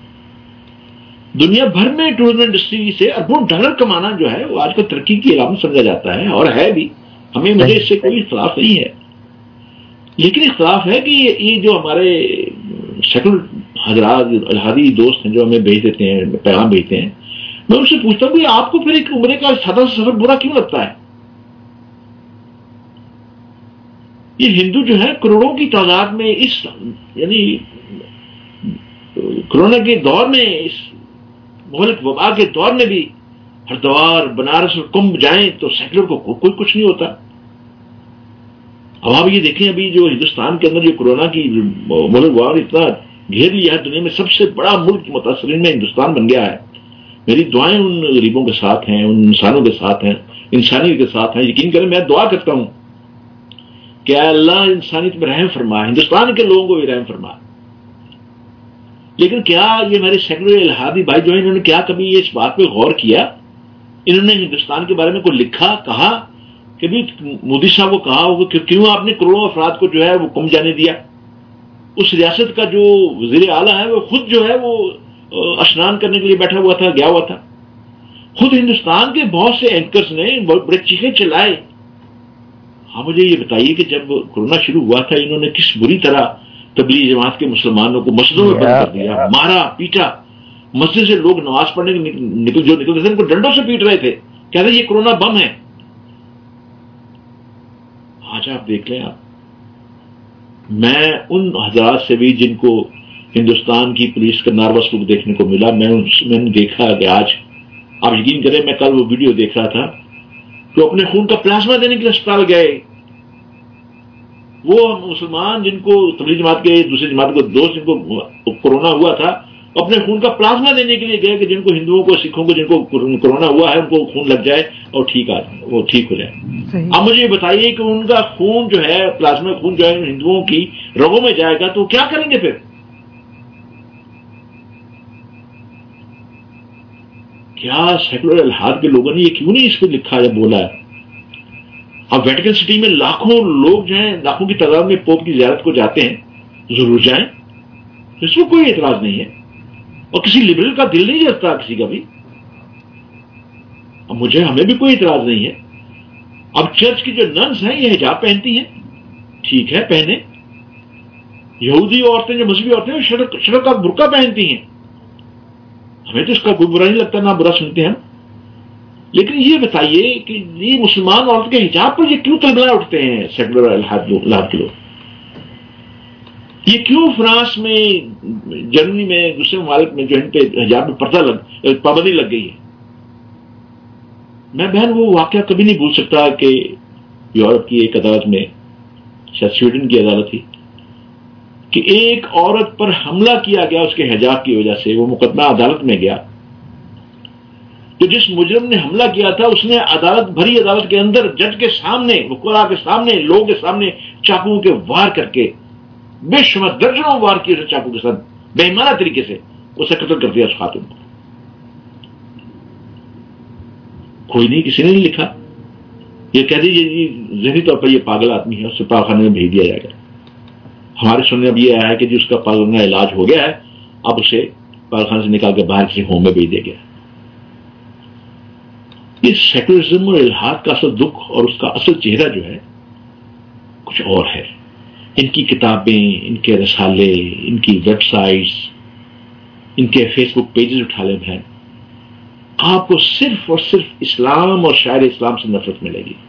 دنیا بھر میں ٹورزم انڈسٹری سے اربوں ڈالر کمانا جو ہے وہ آج کل ترقی کی علامت سمجھا جاتا ہے، اور ہے بھی. مجھے اس سے کوئی اختلاف نہیں ہے، لیکن اختلاف ہے کہ یہ جو ہمارے سیکولر حضرات الحادی دوست ہیں جو ہمیں بھیج دیتے ہیں، پیغام بھیجتے ہیں، میں ان سے پوچھتا ہوں کہ آپ کو پھر ایک عمرے کا سادہ سفر برا کیوں لگتا ہے؟ یہ ہندو جو ہے کروڑوں کی تعداد میں اس یعنی کورونا کے دور میں، اس مہلک وبا کے دور میں بھی ہردوار، بنارس اور کمبھ جائیں تو سیکولر کو کوئی کچھ نہیں ہوتا. اب آپ یہ دیکھیں ابھی جو ہندوستان کے اندر جو کورونا کی مہلک وبا نے اتنا گھیر لیا ہے، دنیا میں سب سے بڑا ملک متاثرین میں ہندوستان بن گیا ہے. میری دعائیں ان غریبوں کے ساتھ ہیں، ان انسانوں کے ساتھ ہیں، انسانیت کے ساتھ ہیں. یقین کریں میں دعا کرتا ہوں کہ اے اللہ انسانیت میں رحم فرما، ہندوستان کے لوگوں کو بھی رحم فرما. لیکن کیا یہ میرے سیکولر الحادی بھائی جو ہیں انہوں نے کیا کبھی اس بات پہ غور کیا؟ انہوں نے ہندوستان کے بارے میں کوئی لکھا، کہا کہ بھی مودی صاحب کو کہا ہوگا کہ کیوں آپ نے کروڑوں افراد کو جو ہے وہ کم جانے دیا؟ اس ریاست کا جو وزیر اعلیٰ ہے وہ خود جو ہے وہ اشنان کرنے کے لیے بیٹھا ہوا تھا، گیا ہوا تھا. خود ہندوستان کے بہت سے اینکرز نے بہت بڑے چیخے چلائے. ہاں مجھے یہ بتائیے کہ جب کورونا شروع ہوا تھا انہوں نے کس بری طرح تبلیغ جماعت کے مسلمانوں کو مسجدوں میں بند کر دیا، مارا پیٹا. مسجد سے لوگ نماز پڑھنے جو نکلتے تھے ان کو ڈنڈوں سے پیٹ رہے تھے، کہتے یہ کورونا بم ہے. آج آپ دیکھ لیں، آپ میں ان حضرات سے بھی جن کو ہندوستان کی پولیس کا ناروا سلوک دیکھنے کو ملا، میں نے دیکھا کہ آج آپ یقین کریں میں کل وہ ویڈیو دیکھ رہا تھا تو اپنے خون کا پلازما دینے کے لیے اسپتال گئے. وہ مسلمان جن کو تبلیغ جماعت کے دوسری جماعت کو دوست جن کو کورونا ہوا تھا اپنے خون کا پلازما دینے کے لیے گئے کہ جن کو ہندوؤں کو سکھوں کو جن کو کورونا ہوا ہے ان کو خون لگ جائے اور ٹھیک ہو جائے. اب مجھے یہ بتائیے کہ ان کا خون جو ہے پلازما خون جو ہے ہندوؤں کی رگوں میں جائے گا تو کیا کریں گے پھر؟ کیا سیکولر الحاد کے لوگوں نے یہ کیوں نہیں اس پہ لکھا یا بولا ہے؟ اب ویٹیکن سٹی میں لاکھوں لوگ جو ہیں، لاکھوں کی تعداد میں پوپ کی زیارت کو جاتے ہیں، ضرور جائیں، اس میں کوئی اعتراض نہیں ہے اور کسی لبرل کا دل نہیں جلتا کسی کا بھی. اب ہمیں بھی کوئی اعتراض نہیں ہے. اب چرچ کی جو ننس ہیں یہ حجاب پہنتی ہیں، ٹھیک ہے پہنے. یہودی عورتیں جو مذہبی عورتیں شرک کا برقع پہنتی ہیں، ہمیں تو اس کا کوئی برا نہیں لگتا، نہ برا سنتے ہیں. لیکن یہ بتائیے کہ یہ مسلمان عورت کے حجاب پر یہ کیوں تلبلا اٹھتے ہیں سیکولر الحاد کے لوگ؟ یہ کیوں فرانس میں، جرمنی میں، دوسرے ممالک میں جو ان پہ حجاب میں پابندی لگ گئی ہے؟ میں بہن وہ واقعہ کبھی نہیں بھول سکتا کہ یورپ کی ایک عدالت میں، شاید سویڈن کی عدالت تھی، کہ ایک عورت پر حملہ کیا گیا اس کے حجاب کی وجہ سے. وہ مقدمہ عدالت میں گیا تو جس مجرم نے حملہ کیا تھا اس نے بھری عدالت کے اندر جج کے سامنے، وکلاء کے سامنے، لوگوں کے سامنے چاقو کے وار کر کے، بے شمار درجنوں وار کیے چاقو کے ساتھ بے ایمانہ طریقے سے اسے قتل کر دیا اس خاتون کو. کوئی نہیں، کسی نے نہیں لکھا. یہ کہہ دیجیے ذہنی طور پر یہ پاگل آدمی ہے، اسے پاگلخانے میں بھیج دیا جائے گا. ہمارے سننے اب یہ آیا ہے کہ اس کا پاگل کا علاج ہو گیا ہے، اب اسے پاگلخانے سے نکال کے باہر کسی ہوم میں بھیج دیا گیا. یہ سیکولرزم اور الحاد کا اصل دکھ اور اس کا اصل چہرہ جو ہے کچھ اور ہے. ان کی کتابیں، ان کے رسالے، ان کی ویب سائٹس، ان کے فیس بک پیجز اٹھا لیں بہن، آپ کو صرف اور صرف اسلام اور شاعر اسلام سے نفرت ملے گی.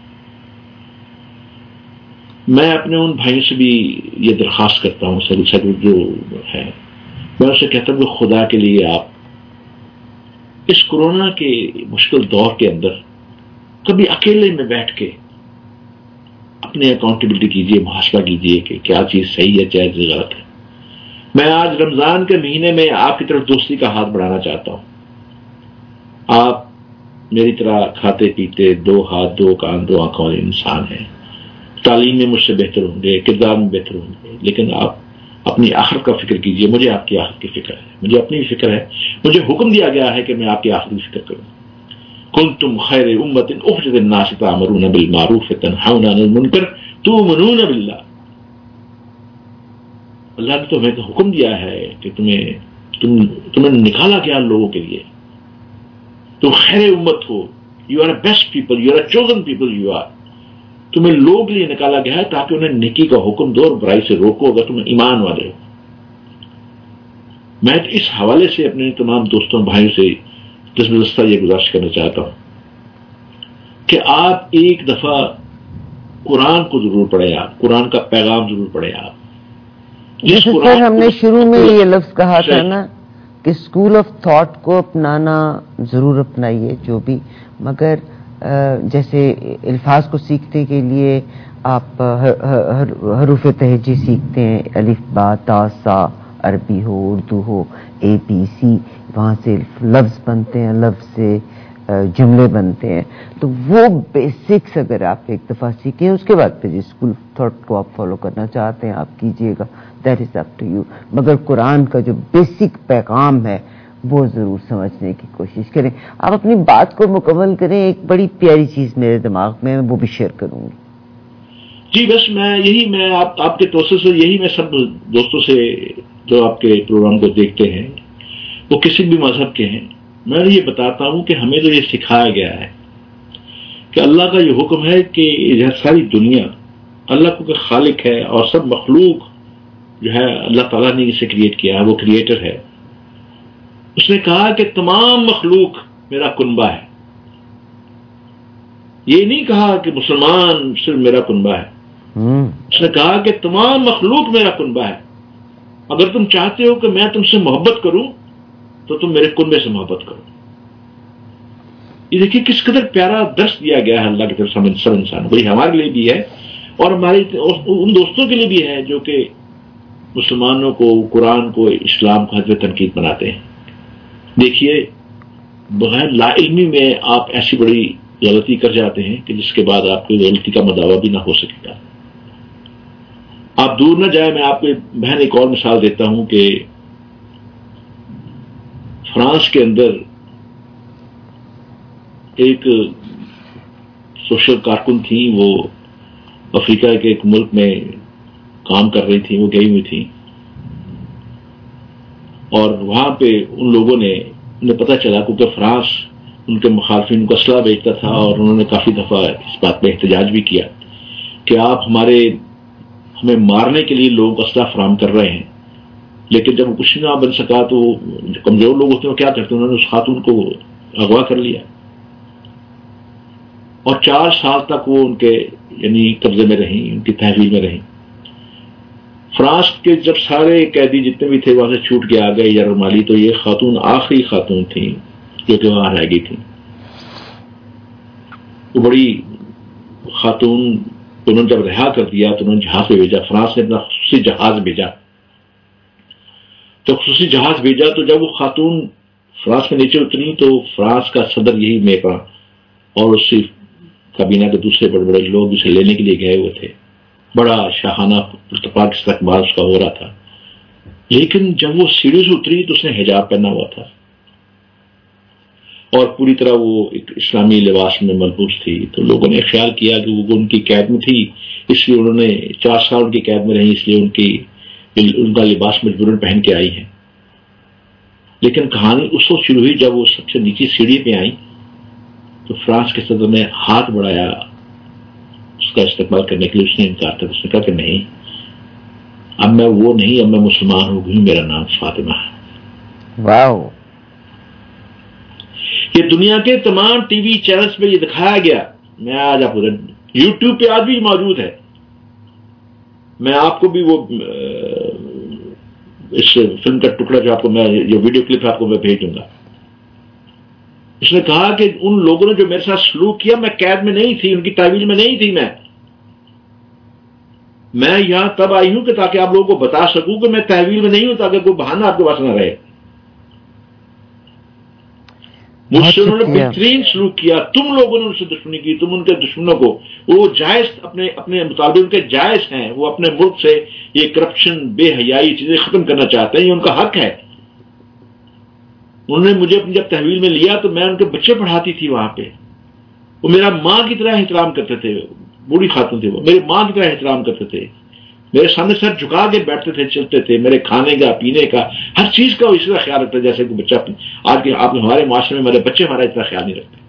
میں اپنے ان بھائیوں سے بھی یہ درخواست کرتا ہوں، سیکولر جو ہے، میں اسے کہتا ہوں کہ خدا کے لیے آپ اس کورونا کے مشکل دور کے اندر کبھی اکیلے میں بیٹھ کے اپنے اکاؤنٹیبلٹی کیجیے، محاسبہ کیجیے کہ کیا چیز صحیح ہے کیا چیز غلط ہے. میں آج رمضان کے مہینے میں آپ کی طرف دوستی کا ہاتھ بڑھانا چاہتا ہوں. آپ میری طرح کھاتے پیتے، دو ہاتھ، دو کان، دو آنکھوں والے انسان ہیں. تعلیم میں مجھ سے بہتر ہوں گے، کردار میں بہتر ہوں گے، لیکن آپ اپنی آخرت کا فکر کیجیے. مجھے آپ کی آخرت کی فکر ہے، مجھے اپنی بھی فکر ہے. مجھے حکم دیا گیا ہے کہ میں آپ کی آخرت کی فکر کروں. کنتم خیر امت اخرجت للناس تأمرون بالمعروف وتنہون عن المنکر تؤمنون باللہ. اللہ نے تو ہمیں حکم دیا ہے کہ تمہیں نکالا گیا لوگوں کے لیے، تم خیر امت ہو. You are a best people, you are a chosen people. You are, تمہیں لوگوں کے لیے نکالا گیا ہے تاکہ انہیں نیکی کا حکم دو اور برائی سے روکو اگر تمہیں ایمان والے ہو. میں اس حوالے سے اپنے تمام دوستوں بھائیوں سے دستہ یہ گزارش کرنا چاہتا ہوں کہ آپ ایک دفعہ قرآن کو ضرور پڑھیں، آپ قرآن کا پیغام ضرور پڑھیں. آپ جیسے سر ہم نے شروع میں یہ لفظ کہا تھا نا کہ اسکول آف تھاٹ کو اپنانا ضرور اپنائیے جو بھی، مگر جیسے الفاظ کو سیکھنے کے لیے آپ حروف تہجی سیکھتے ہیں، الف با تا سا، عربی ہو اردو ہو، اے بی سی، وہاں سے لفظ بنتے ہیں، لفظ سے جملے بنتے ہیں. تو وہ بیسکس اگر آپ ایک دفعہ سیکھیں اس کے بعد پھر اسکول تھاٹ کو آپ فالو کرنا چاہتے ہیں آپ کیجئے گا، that is up to you. مگر قرآن کا جو بیسک پیغام ہے وہ ضرور سمجھنے کی کوشش کریں. آپ اپنی بات کو مکمل کریں. ایک بڑی پیاری چیز میرے دماغ میں وہ بھی شیئر کروں گی. جی بس میں آپ کے توسط سے یہی میں سب دوستوں سے جو آپ کے پروگرام کو دیکھتے ہیں وہ کسی بھی مذہب کے ہیں، میں یہ بتاتا ہوں کہ ہمیں تو یہ سکھایا گیا ہے کہ اللہ کا یہ حکم ہے کہ یہ ساری دنیا اللہ کو خالق ہے اور سب مخلوق جو ہے اللہ تعالیٰ نے اسے کریٹ کیا ہے، وہ کریٹر ہے. اس نے کہا کہ تمام مخلوق میرا کنبہ ہے. یہ نہیں کہا کہ مسلمان صرف میرا کنبہ ہے، اس نے کہا کہ تمام مخلوق میرا کنبہ ہے. اگر تم چاہتے ہو کہ میں تم سے محبت کروں تو تم میرے کنبے سے محبت کرو. یہ دیکھیے کس قدر پیارا درس دیا گیا ہے اللہ کی طرف سے سب انسانوں کو. یہ ہمارے لیے بھی ہے اور ہمارے ان دوستوں کے لیے بھی ہے جو کہ مسلمانوں کو، قرآن کو، اسلام کو حد تنقید بناتے ہیں. دیکھیے بغیر لا علمی میں آپ ایسی بڑی غلطی کر جاتے ہیں کہ جس کے بعد آپ کو غلطی کا مداوع بھی نہ ہو سکے گا. آپ دور نہ جائیں، میں آپ کو بہن ایک اور مثال دیتا ہوں کہ فرانس کے اندر ایک سوشل کارکن تھی، وہ افریقہ کے ایک ملک میں کام کر رہی تھی، وہ گئی ہوئی تھی اور وہاں پہ ان لوگوں نے انہیں پتہ چلا کیونکہ فرانس ان کے مخالفین کو اسلحہ بیچتا تھا اور انہوں نے کافی دفعہ اس بات پہ احتجاج بھی کیا کہ آپ ہمیں مارنے کے لیے لوگوں کو اسلحہ فراہم کر رہے ہیں. لیکن جب وہ کچھ نہ بن سکا تو جو کمزور لوگ ہوتے ہیں وہ کیا کرتے ہیں، انہوں نے اس خاتون کو اغوا کر لیا اور 4 سال تک وہ ان کے یعنی قبضے میں رہیں، ان کی تحویل میں رہیں. فرانس کے جب سارے قیدی جتنے بھی تھے وہاں سے چھوٹ کے آ گئے یا رمالی، تو یہ خاتون آخری خاتون تھی جو کہ وہاں رہ گئی تھی. وہ بڑی خاتون انہوں نے جب رہا کر دیا تو انہوں نے جہاز پہ بھیجا. فرانس نے اپنا خصوصی جہاز بھیجا. جب خصوصی جہاز بھیجا تو جب وہ خاتون فرانس میں نیچے اتری تو فرانس کا صدر یہی میکرا اور اس کی کابینہ کے دوسرے بڑے بڑے لوگ اسے لینے کے لیے گئے ہوئے تھے. بڑا شاہانہ اتفاق استقبال اس کا ہو رہا تھا. لیکن جب وہ سیڑھی سے اتری تو اس نے حجاب پہنا ہوا تھا اور پوری طرح وہ ایک اسلامی لباس میں ملبوس تھی. تو لوگوں نے خیال کیا کہ وہ ان کی قید میں تھی، اس لیے انہوں نے 4 سال ان کی قید میں رہی، اس لیے ان کا لباس مجبوراً پہن کے آئی ہے. لیکن کہانی اس وقت شروع ہوئی جب وہ سب سے نیچی سیڑھی پہ آئی تو فرانس کے صدر نے ہاتھ بڑھایا اس کا استقبال کرنے کے لیے. اس نے انکار کر، اس نے کہا کہ نہیں، اب میں وہ نہیں، اب میں مسلمان ہو گئی، میرا نام فاطمہ ہے. واو! یہ دنیا کے تمام ٹی وی چینلز پہ یہ دکھایا گیا. میں آج آپ کو یوٹیوب پہ آج بھی موجود ہے. میں آپ کو بھی وہ اس فلم کا ٹکڑا جو آپ کو میں جو ویڈیو کلپ آپ کو میں بھیج دوں گا. اس نے کہا کہ ان لوگوں نے جو میرے ساتھ سلوک کیا، میں قید میں نہیں تھی، ان کی تحویل میں نہیں تھی. میں یہاں تب آئی ہوں کہ تاکہ آپ لوگوں کو بتا سکوں کہ میں تحویل میں نہیں ہوں، تاکہ کوئی بہانہ آپ کے پاس نہ رہے. مجھ سے انہوں نے بہترین سلوک کیا. تم لوگوں نے ان سے دشمنی کی، تم ان کے دشمنوں کو، وہ جائز اپنے مطالبے ان کے جائز ہیں، وہ اپنے ملک سے یہ کرپشن، بے حیائی چیزیں ختم کرنا چاہتے ہیں، یہ ان کا حق ہے. انہوں نے مجھے اپنی جب تحویل میں لیا تو میں ان کے بچے پڑھاتی تھی وہاں پہ. وہ میرا ماں کی طرح احترام کرتے تھے. بوڑھی خاتون تھی، وہ میری ماں کی طرح احترام کرتے تھے. میرے سامنے سر جھکا کے بیٹھتے تھے، چلتے تھے. میرے کھانے کا، پینے کا، ہر چیز کا وہ اس طرح خیال رکھتے جیسے کوئی بچہ. آج کے آپ ہمارے معاشرے میں ہمارے بچے ہمارا اتنا خیال نہیں رکھتے.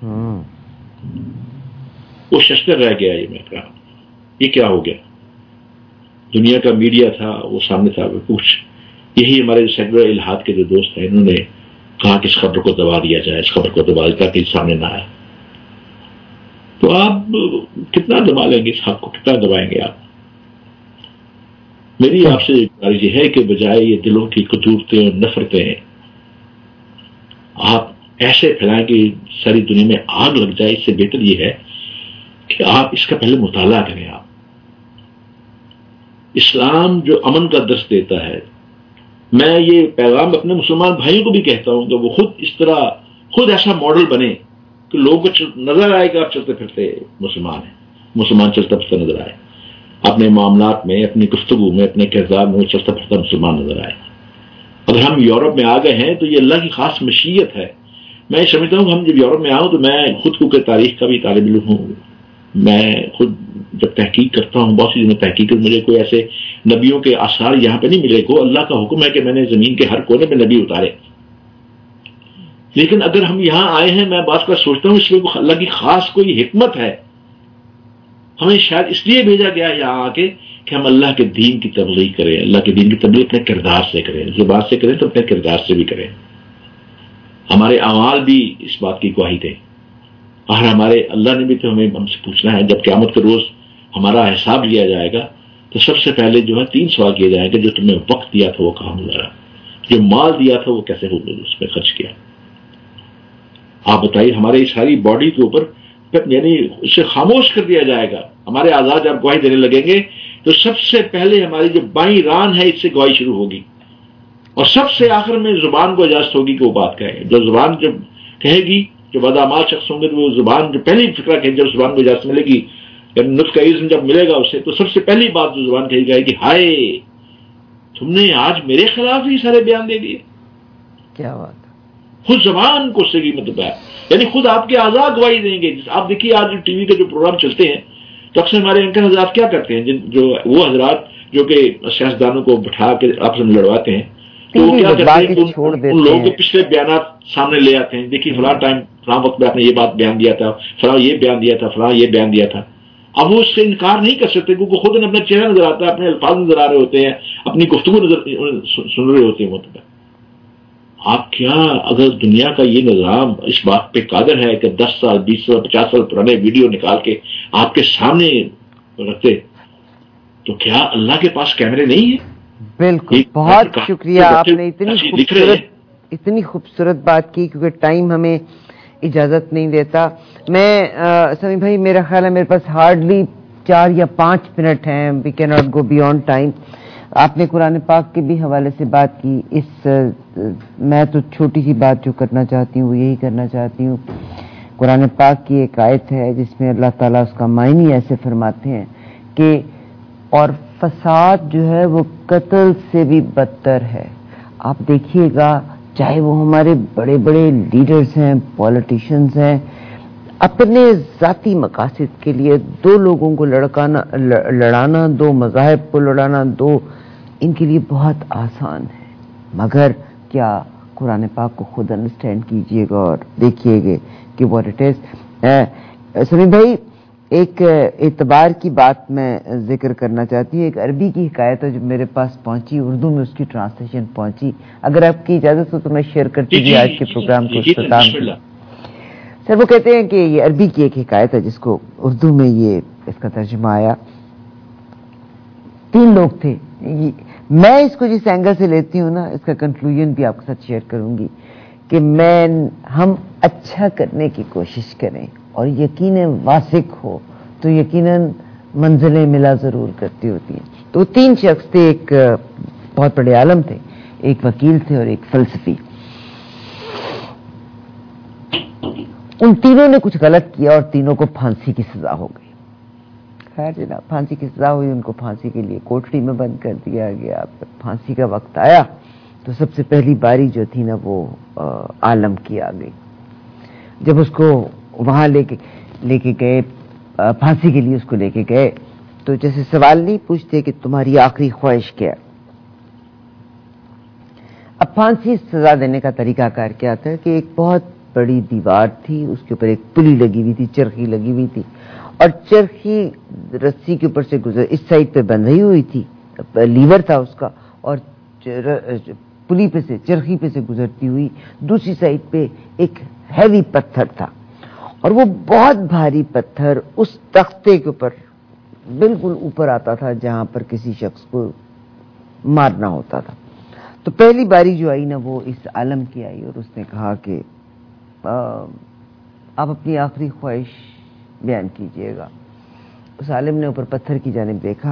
وہ ششتر رہ گیا. یہ میں کہا یہ کیا ہو گیا؟ دنیا کا میڈیا تھا، وہ سامنے تھا. کچھ یہی ہمارے سیکولر الحاد کے جو دوست ہیں انہوں نے کہا کہ اس خبر کو دبا دیا جائے، اس خبر کو دبا دیا تاکہ سامنے نہ آئے. تو آپ کتنا دبا لیں گے اس حق کو؟ کتنا دبائیں گے آپ؟ میری آپ سے گزارش یہ ہے کہ بجائے یہ دلوں کی قدورتیں اور نفرتیں آپ ایسے پھیلائیں کہ ساری دنیا میں آگ لگ جائے، اس سے بہتر یہ ہے کہ آپ اس کا پہلے مطالعہ کریں. آپ اسلام جو امن کا درس دیتا ہے، میں یہ پیغام اپنے مسلمان بھائیوں کو بھی کہتا ہوں کہ وہ خود ایسا ماڈل بنے کہ لوگوں کو نظر آئے کہ آپ چلتے پھرتے مسلمان ہیں، مسلمان چلتا پھرتا نظر آئے. اپنے معاملات میں، اپنی گفتگو میں، اپنے کردار میں چلتا پھرتا مسلمان نظر آئے. اگر ہم یورپ میں آ گئے ہیں تو یہ اللہ کی خاص مشیت ہے. میں سمجھتا ہوں کہ ہم جب یورپ میں آؤں تو میں خود کو کہ تاریخ کا بھی طالب علم ہوں. میں خود جب تحقیق کرتا ہوں بہت سی میں تحقیق مجھے کوئی ایسے نبیوں کے آثار یہاں پہ نہیں ملے کو. اللہ کا حکم ہے کہ میں نے زمین کے ہر کونے میں نبی اتارے. لیکن اگر ہم یہاں آئے ہیں میں بعض کا سوچتا ہوں اس میں اللہ کی خاص کوئی حکمت ہے. ہمیں شاید اس لیے بھیجا گیا یہاں آ کے کہ ہم اللہ کے دین کی تبلیغ کریں. اللہ کے دین کی تبلیغ اپنے کردار سے کریں, زبان سے کریں تو اپنے کردار سے بھی کریں. ہمارے اعمال بھی اس بات کی گواہی دیں. اور ہمارے اللہ نے بھی تو ہم سے پوچھنا ہے جب قیامت کے روز ہمارا حساب لیا جائے گا تو سب سے پہلے جو ہے 3 سوال کیے جائیں گے. جو تم نے وقت دیا تھا وہ کہاں گزارا, جو مال دیا تھا وہ کیسے اس پہ خرچ کیا. آپ بتائیے ہمارے ساری باڈی کے اوپر یعنی اسے خاموش کر دیا جائے گا. ہمارے اعضاء جب گواہی دینے لگیں گے تو سب سے پہلے ہماری جو بائیں ران ہے اس سے گواہی شروع ہوگی اور سب سے آخر میں زبان کو اجازت ہوگی کہ وہ بات کہے. جو زبان جب کہے گی, جو بدعمال شخص ہوں گے تو وہ زبان جو پہلی فکرہ کہ جب زبان کو اجازت ملے گی یعنی نطق عزم جب ملے گا اسے تو سب سے پہلی بات جو زبان کہی جائے گی ہائے تم نے آج میرے خلاف ہی سارے بیان دے دیے. کیا بات. خود زبان کو اس سے مطلب ہے یعنی خود آپ کے اعضاء گواہی دیں گے. آپ دیکھیے آج ٹی وی کے جو پروگرام چلتے ہیں تو اکثر ہمارے اینکر حضرات کیا کرتے ہیں جو وہ حضرات جو کہ سیاستدانوں کو بٹھا کے آپس میں لڑواتے ہیں تو وہ کیا کرتے ہیں ان لوگوں کے پچھلے بیانات سامنے لے آتے ہیں. دیکھیے فلاں ٹائم فلاں وقت میں آپ نے یہ بات بیان دیا تھا, فلاں یہ بیان دیا تھا, فلاں یہ بیان دیا تھا. اب وہ اس سے انکار نہیں کر سکتے کیونکہ خود انہیں اپنا چہرہ نظر آتا ہے, اپنے الفاظ نظر آ رہے ہوتے ہیں, اپنی گفتگو سن رہے ہوتے ہیں. مطلب آپ کیا اگر دنیا کا یہ نظام اس بات پہ قادر ہے کہ 10 سال 20 سال 50 سال پرانے ویڈیو نکال کے آپ کے سامنے رکھتے تو کیا اللہ کے پاس کیمرے نہیں ہیں؟ بالکل. بہت شکریہ, آپ نے اتنی خوبصورت بات کی کیونکہ ٹائم ہمیں اجازت نہیں دیتا. میں سمی بھائی میرا خیال ہے میرے پاس ہارڈلی 4 یا 5 منٹ ہیں. وی کی ناٹ گو بیونڈ ٹائم. آپ نے قرآن پاک کے بھی حوالے سے بات کی. میں تو چھوٹی سی بات جو کرنا چاہتی ہوں وہ یہی کرنا چاہتی ہوں. قرآن پاک کی ایک آیت ہے جس میں اللہ تعالیٰ اس کا معنی ایسے فرماتے ہیں کہ اور فساد جو ہے وہ قتل سے بھی بدتر ہے. آپ دیکھیے گا چاہے وہ ہمارے بڑے بڑے لیڈرز ہیں, پولیٹیشنز ہیں, اپنے ذاتی مقاصد کے لیے 2 لوگوں کو لڑانا, 2 مذاہب کو لڑانا, 2 ان کے لیے بہت آسان ہے. مگر کیا قرآن پاک کو خود انڈرسٹینڈ کیجئے گا اور دیکھیے گا کہ واٹ اٹ از. سمی بھائی ایک اعتبار کی بات میں ذکر کرنا چاہتی ہوں. ایک عربی کی حکایت ہے جو میرے پاس پہنچی, اردو میں اس کی ٹرانسلیشن پہنچی. اگر آپ کی اجازت ہو تو میں شیئر کرتی ہوئی آج کے پروگرام کو اختتام. سر وہ کہتے ہیں کہ یہ عربی کی ایک حکایت ہے جس کو اردو میں یہ اس کا ترجمہ آیا. 3 لوگ تھے. میں اس کو جس اینگل سے لیتی ہوں نا اس کا کنکلوژن بھی آپ کے ساتھ شیئر کروں گی کہ ہم اچھا کرنے کی کوشش کریں اور یقیناً واثق ہو تو یقیناً منزلیں ملا ضرور کرتی ہوتی ہیں. تو 3 شخص تھے. ایک بہت بڑے عالم تھے, ایک وکیل تھے اور ایک فلسفی. ان تینوں نے کچھ غلط کیا اور تینوں کو پھانسی کی سزا ہو گئی. خیر جناب پھانسی کی سزا ہوئی, ان کو پھانسی کے لیے کوٹڑی میں بند کر دیا گیا. پھانسی کا وقت آیا تو سب سے پہلی باری جو تھی نا وہ عالم کی آ گئی. جب اس کو وہاں لے کے گئے پھانسی کے لیے اس کو لے کے گئے تو جیسے سوال نہیں پوچھتے کہ تمہاری آخری خواہش کیا. اب پھانسی سزا دینے کا طریقہ کار کیا تھا کہ ایک بہت بڑی دیوار تھی, اس کے اوپر ایک پلی لگی ہوئی تھی, چرخی لگی ہوئی تھی اور چرخی رسی کے اوپر سے اس سائڈ پہ بندھی ہوئی تھی, لیور تھا اس کا, اور پلی پہ سے چرخی پہ سے گزرتی ہوئی دوسری سائڈ پہ ایک ہیوی پتھر تھا اور وہ بہت بھاری پتھر اس تختے کے اوپر بالکل اوپر آتا تھا جہاں پر کسی شخص کو مارنا ہوتا تھا. تو پہلی باری جو آئی نا وہ اس عالم کی آئی اور اس نے کہا کہ آپ اپنی آخری خواہش بیان کیجئے گا. اس عالم نے اوپر پتھر کی جانب دیکھا,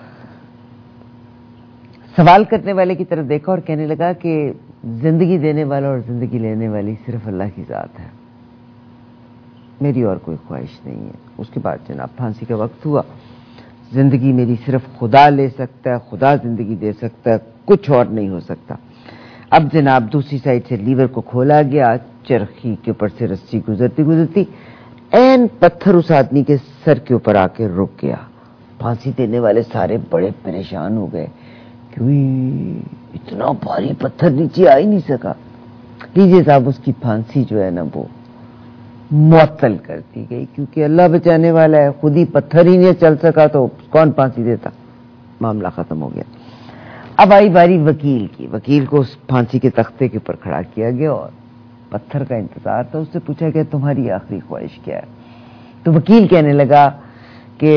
سوال کرنے والے کی طرف دیکھا اور کہنے لگا کہ زندگی دینے والا اور زندگی لینے والی صرف اللہ کی ذات ہے, میری اور کوئی خواہش نہیں ہے. اس کے بعد جناب پھانسی کا وقت ہوا. زندگی میری صرف خدا لے سکتا ہے, خدا زندگی دے سکتا ہے, کچھ اور نہیں ہو سکتا. اب جناب دوسری سائڈ سے لیور کو کھولا گیا, چرخی کے اوپر سے رسی گزرتی گزرتی این پتھر اس آدمی کے سر کے اوپر آ کے رک گیا. پھانسی دینے والے سارے بڑے پریشان ہو گئے کہ اتنا بھاری پتھر نیچے آ ہی نہیں سکا. لیجیے صاحب, اس کی پھانسی جو ہے نا وہ معطل کر دی گئی, کیونکہ اللہ بچانے والا ہے, خود ہی پتھر ہی نہیں چل سکا تو کون پھانسی دیتا. معاملہ ختم ہو گیا. اب آئی باری وکیل کی. وکیل کو اس پھانسی کے تختے کے اوپر کھڑا کیا گیا اور پتھر کا انتظار تھا. اس سے پوچھا گیا تمہاری آخری خواہش کیا ہے؟ تو وکیل کہنے لگا کہ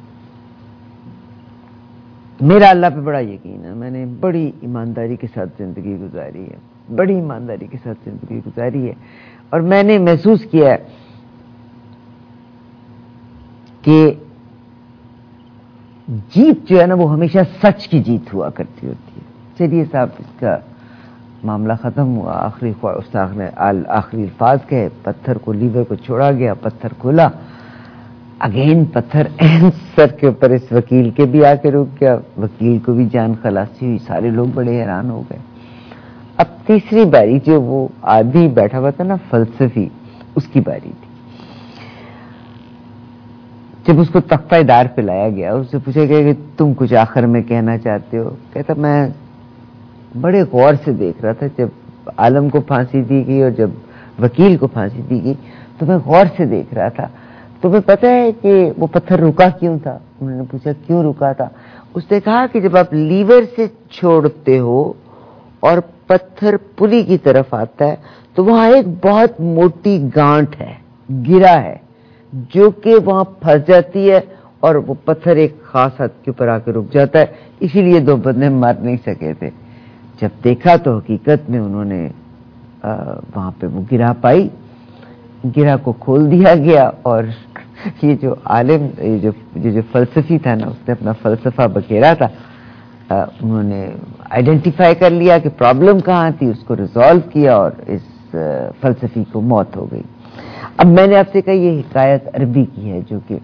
میرا اللہ پہ بڑا یقین ہے, میں نے بڑی ایمانداری کے ساتھ زندگی گزاری ہے, بڑی ایمانداری کے ساتھ زندگی گزاری ہے, اور میں نے محسوس کیا ہے کہ جیت جو ہے نا وہ ہمیشہ سچ کی جیت ہوا کرتی ہوتی ہے. چلیے صاحب, اس کا معاملہ ختم ہوا. آخری استاذ نے آخری الفاظ کہے, پتھر کو لیور کو چھوڑا گیا, پتھر کھولا, اگین پتھر سر کے اوپر اس وکیل کے بھی آ کے رک گیا. وکیل کو بھی جان خلاصی ہوئی, سارے لوگ بڑے حیران ہو گئے. اب تیسری باری جو وہ آدمی بیٹھا ہوا تھا نا فلسفی, اس کی باری تھی. جب اس کو تختہ دار پہ لایا گیا, اس سے پوچھا گیا کہ تم کچھ آخر میں کہنا چاہتے ہو؟ کہتا میں بڑے غور سے دیکھ رہا تھا, جب عالم کو پھانسی دی گئی اور جب وکیل کو پھانسی دی گئی تو میں غور سے دیکھ رہا تھا. تمہیں پتہ ہے کہ وہ پتھر رکا کیوں تھا؟ انہوں نے پوچھا کیوں رکا تھا؟ اس نے کہا کہ جب آپ لیور سے چھوڑتے ہو اور پتھر پلی کی طرف آتا ہے تو وہاں ایک بہت موٹی گانٹ ہے, گرا ہے, جو کہ وہاں پھنس جاتی ہے اور وہ پتھر ایک خاص حد کے اوپر آ کے رک جاتا ہے. اسی لیے دو بندے مار نہیں سکے تھے. جب دیکھا تو حقیقت میں انہوں نے وہاں پہ وہ گرا پائی. گرا کو کھول دیا گیا اور یہ جو عالم, یہ جو فلسفی تھا نا, اس نے اپنا فلسفہ بکھیرا تھا, انہوں نے آئیڈینٹیفائی کر لیا کہ پرابلم کہاں تھی, اس کو ریزالو کیا اور اس فلسفی کو موت ہو گئی. اب میں نے آپ سے کہا یہ حکایت عربی کی ہے, جو کہ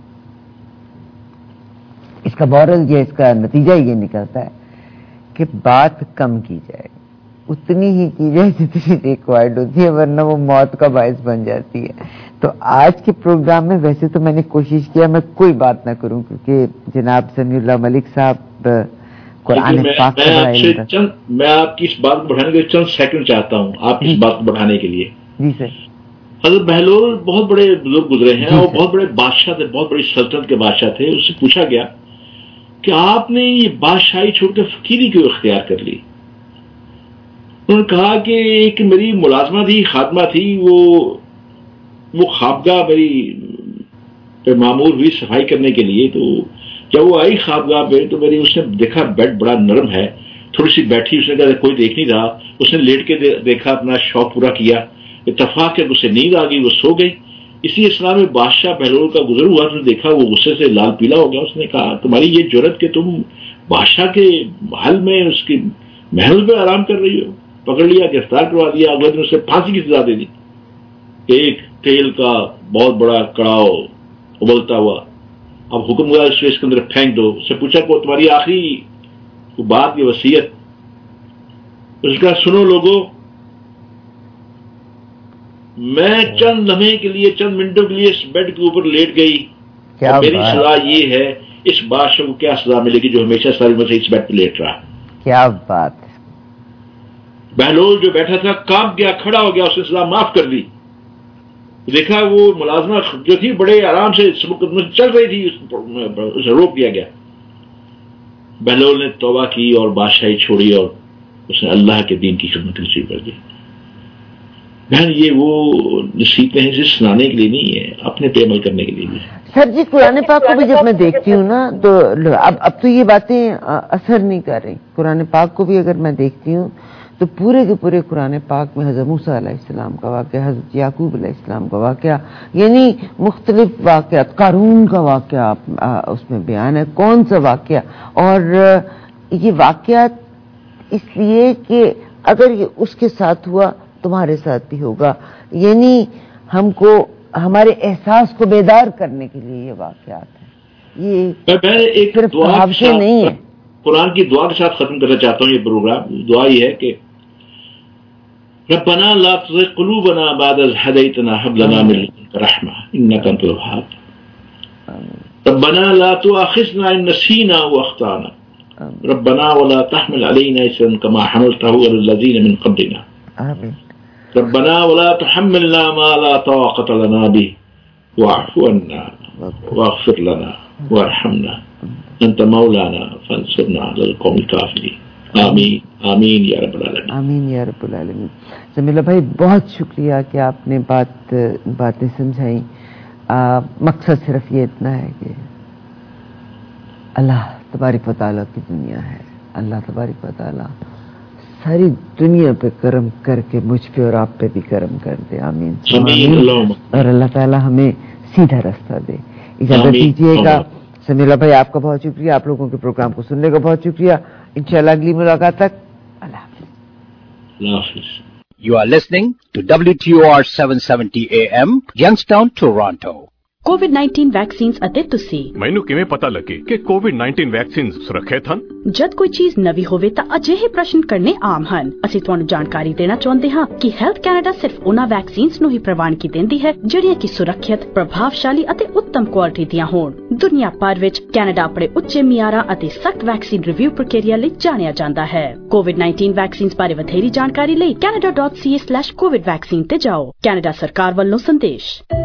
اس کا مورل یہ, اس کا نتیجہ یہ نکلتا ہے کہ بات کم کی جائے, اتنی ہی کی جائے جتنی ریکوائرڈ ہوتی ہے, ورنہ وہ موت کا باعث بن جاتی ہے. تو آج کے پروگرام میں ویسے تو میں نے کوشش کیا میں کوئی بات نہ کروں, کیونکہ جناب سمیع اللہ ملک صاحب قرآن پاک میں آپ کی اس بات کو بڑھانے کے چند سیکنڈ چاہتا ہوں, آپ کی اس بات کو بڑھانے کے لیے. جی سر. حضرت بہلول بہت بڑے بزرگ گزرے ہیں اور بہت بڑے بادشاہ تھے, بہت بڑی سلطنت کے بادشاہ تھے. اس سے پوچھا گیا کہ آپ نے یہ بادشاہی چھوڑ کے فقیری کیوں اختیار کر لی؟ انہوں نے کہا کہ ایک میری ملازمہ تھی, خادمہ تھی, وہ خوابگاہ میری پہ معمور ہوئی صفائی کرنے کے لیے. تو جب وہ آئی خوابگاہ پہ تو اس نے دیکھا بیڈ بڑا نرم ہے, تھوڑی سی بیٹھی, اس نے کہا کوئی دیکھ نہیں رہا, اس نے لیٹ کے دیکھا, اپنا شوق پورا کیا, اتفاق کے اسے نیند آ گئی, وہ سو گئی. اسی اسلام میں بادشاہ بہلول کا گزر ہوا, اس نے دیکھا وہ غصے سے لال پیلا ہو گیا. اس نے کہا تمہاری یہ جرت کہ تم بادشاہ کے محل میں اس کی محل پہ آرام کر رہی ہو. پکڑ لیا, گرفتار کروا دیا, اگلے دن اسے پھانسی کی سزا دے دی. ایک تیل کا بہت بڑا کڑاؤ ابلتا ہوا, اب حکم ہوا اس کے اندر پھینک دو. اس سے پوچھا کہ تمہاری آخری بات یہ وصیت؟ اس کا سنو لوگوں, میں چند لمحے کے لیے, چند منٹوں کے لیے اس بیڈ کے اوپر لیٹ گئی, میری سزا یہ ہے, اس بادشاہ کو کیا سزا ملے گی جو ہمیشہ ساری عمر سے اس بیڈ پہ لیٹ رہا؟ کیا بات. بہلول جو بیٹھا تھا کانپ گیا, کھڑا ہو گیا, اس نے سزا معاف کر دی. دیکھا وہ ملازمہ جو تھی بڑے آرام سے چل رہی تھی, اسے روک دیا گیا. بہلول نے توبہ کی اور بادشاہی چھوڑی اور اس نے اللہ کے دین کی خدمت نصیب کر دی. بہن یہ وہ نصیحتیں ہیں صرف سنانے کے لیے نہیں ہے, اپنے پہ عمل کرنے کے لیے بھی. سر جی قرآن پاک کو بھی جب میں دیکھتی ہوں نا تو اب تو یہ باتیں اثر نہیں کر رہی. قرآن پاک کو بھی اگر میں دیکھتی ہوں تو پورے کے پورے قرآن پاک میں حضرت موسیٰ علیہ السلام کا واقعہ, حضرت یعقوب علیہ السلام کا واقعہ, یعنی مختلف واقعات, قارون کا واقعہ اس میں بیان ہے. کون سا واقعہ؟ اور یہ واقعات اس لیے کہ اگر یہ اس کے ساتھ ہوا تمہارے ساتھ بھی ہوگا, یعنی ہم کو ہمارے احساس کو بیدار کرنے کے لیے یہ واقعات ہیں. یہ صرف حادثے نہیں ہے. قرآن کی دعا کے ساتھ ختم کرنا چاہتا ہوں یہ پروگرام. دعا یہ ہے کہ रब्बना ला तुज़िग़ क़ुलूबना बअद इज़ हदैतना हब लना मिन लदुनका रहमा इन्नका अंतल वहाब रब्बना ला तुआखिज़ना इन नसीना व अख़्ताना रब्बना वला तहमिल अलैना इसरन कमा हमलतहु अलल लज़ीना मिन क़ब्लिना आमीन रब्बना वला तुहम्मिलना मा ला ताक़त लना बिहि वाअफ़ु अन्ना वाग़फ़िर लना वरहमना अंत मौलाना फंसुरना अलल क़ौमिल काफ़िरीन आमीन आमीन या रब्बल आलमीन आमीन या रब्बल आलमीन। जमीला भाई बहुत शुक्रिया कि आपने बातें समझाई। मकसद सिर्फ ये इतना है कि अल्लाह तबारक व तआला की दुनिया है। अल्लाह तबारक व तआला सारी दुनिया पे करम करके मुझ पे और आप पे भी करम कर दे। आमीन और अल्लाह ताला हमें सीधा रास्ता दे। इजाजत दीजिएगा। समीला भाई आपका बहुत शुक्रिया, आप लोगों के प्रोग्राम को सुनने का बहुत शुक्रिया। इंशाल्लाह अगली मुलाकात तक अल्लाह हाफिज। You are listening to WTOR 770 AM, Youngstown, Toronto. COVID-19 vaccines ਅਤੇ ਤੁਸੀਂ ਮੈਨੂੰ ਕਿਵੇਂ ਪਤਾ ਲੱਗੇ ਕਿ COVID-19 ਵੈਕਸੀਨ ਸੁਰੱਖਿਅਤ ਹਨ? ਜਦ ਕੋਈ ਚੀਜ਼ ਨਵੀਂ ਹੋਵੇ ਤਾਂ ਅਜਿਹੇ ਪ੍ਰਸ਼ਨ ਕਰਨੇ ਆਮ ਹਨ। ਅਸੀਂ ਤੁਹਾਨੂੰ ਜਾਣਕਾਰੀ ਦੇਣਾ ਚਾਹੁੰਦੇ ਹਾਂ ਕਿ ਹੈਲਥ ਕੈਨੇਡਾ ਸਿਰਫ ਉਹਨਾਂ ਵੈਕਸੀਨਸ ਨੂੰ ਹੀ ਪ੍ਰਵਾਨਗੀ ਦਿੰਦੀ ਹੈ ਜਿਹੜੀਆਂ ਕਿ ਸੁਰੱਖਿਅਤ, ਪ੍ਰਭਾਵਸ਼ਾਲੀ ਅਤੇ ਉੱਤਮ ਕੁਆਲਿਟੀ ਦੀਆਂ ਹੋਣ। ਦੁਨੀਆ ਭਰ ਵਿੱਚ ਕੈਨੇਡਾ ਆਪਣੇ ਉੱਚੇ ਮਿਆਰਾਂ ਅਤੇ ਸਖਤ ਵੈਕਸੀਨ ਰਿਵਿਊ ਪ੍ਰਕਿਰਿਆ ਲਈ ਜਾਣਿਆ ਜਾਂਦਾ ਹੈ। COVID-19 ਵੈਕਸੀਨਸ ਬਾਰੇ ਵਧੇਰੀ ਜਾਣਕਾਰੀ ਲਈ canada.ca/covid vaccine ਤੇ ਜਾਓ। ਕੈਨੇਡਾ ਸਰਕਾਰ ਵੱਲੋਂ ਸੰਦੇਸ਼।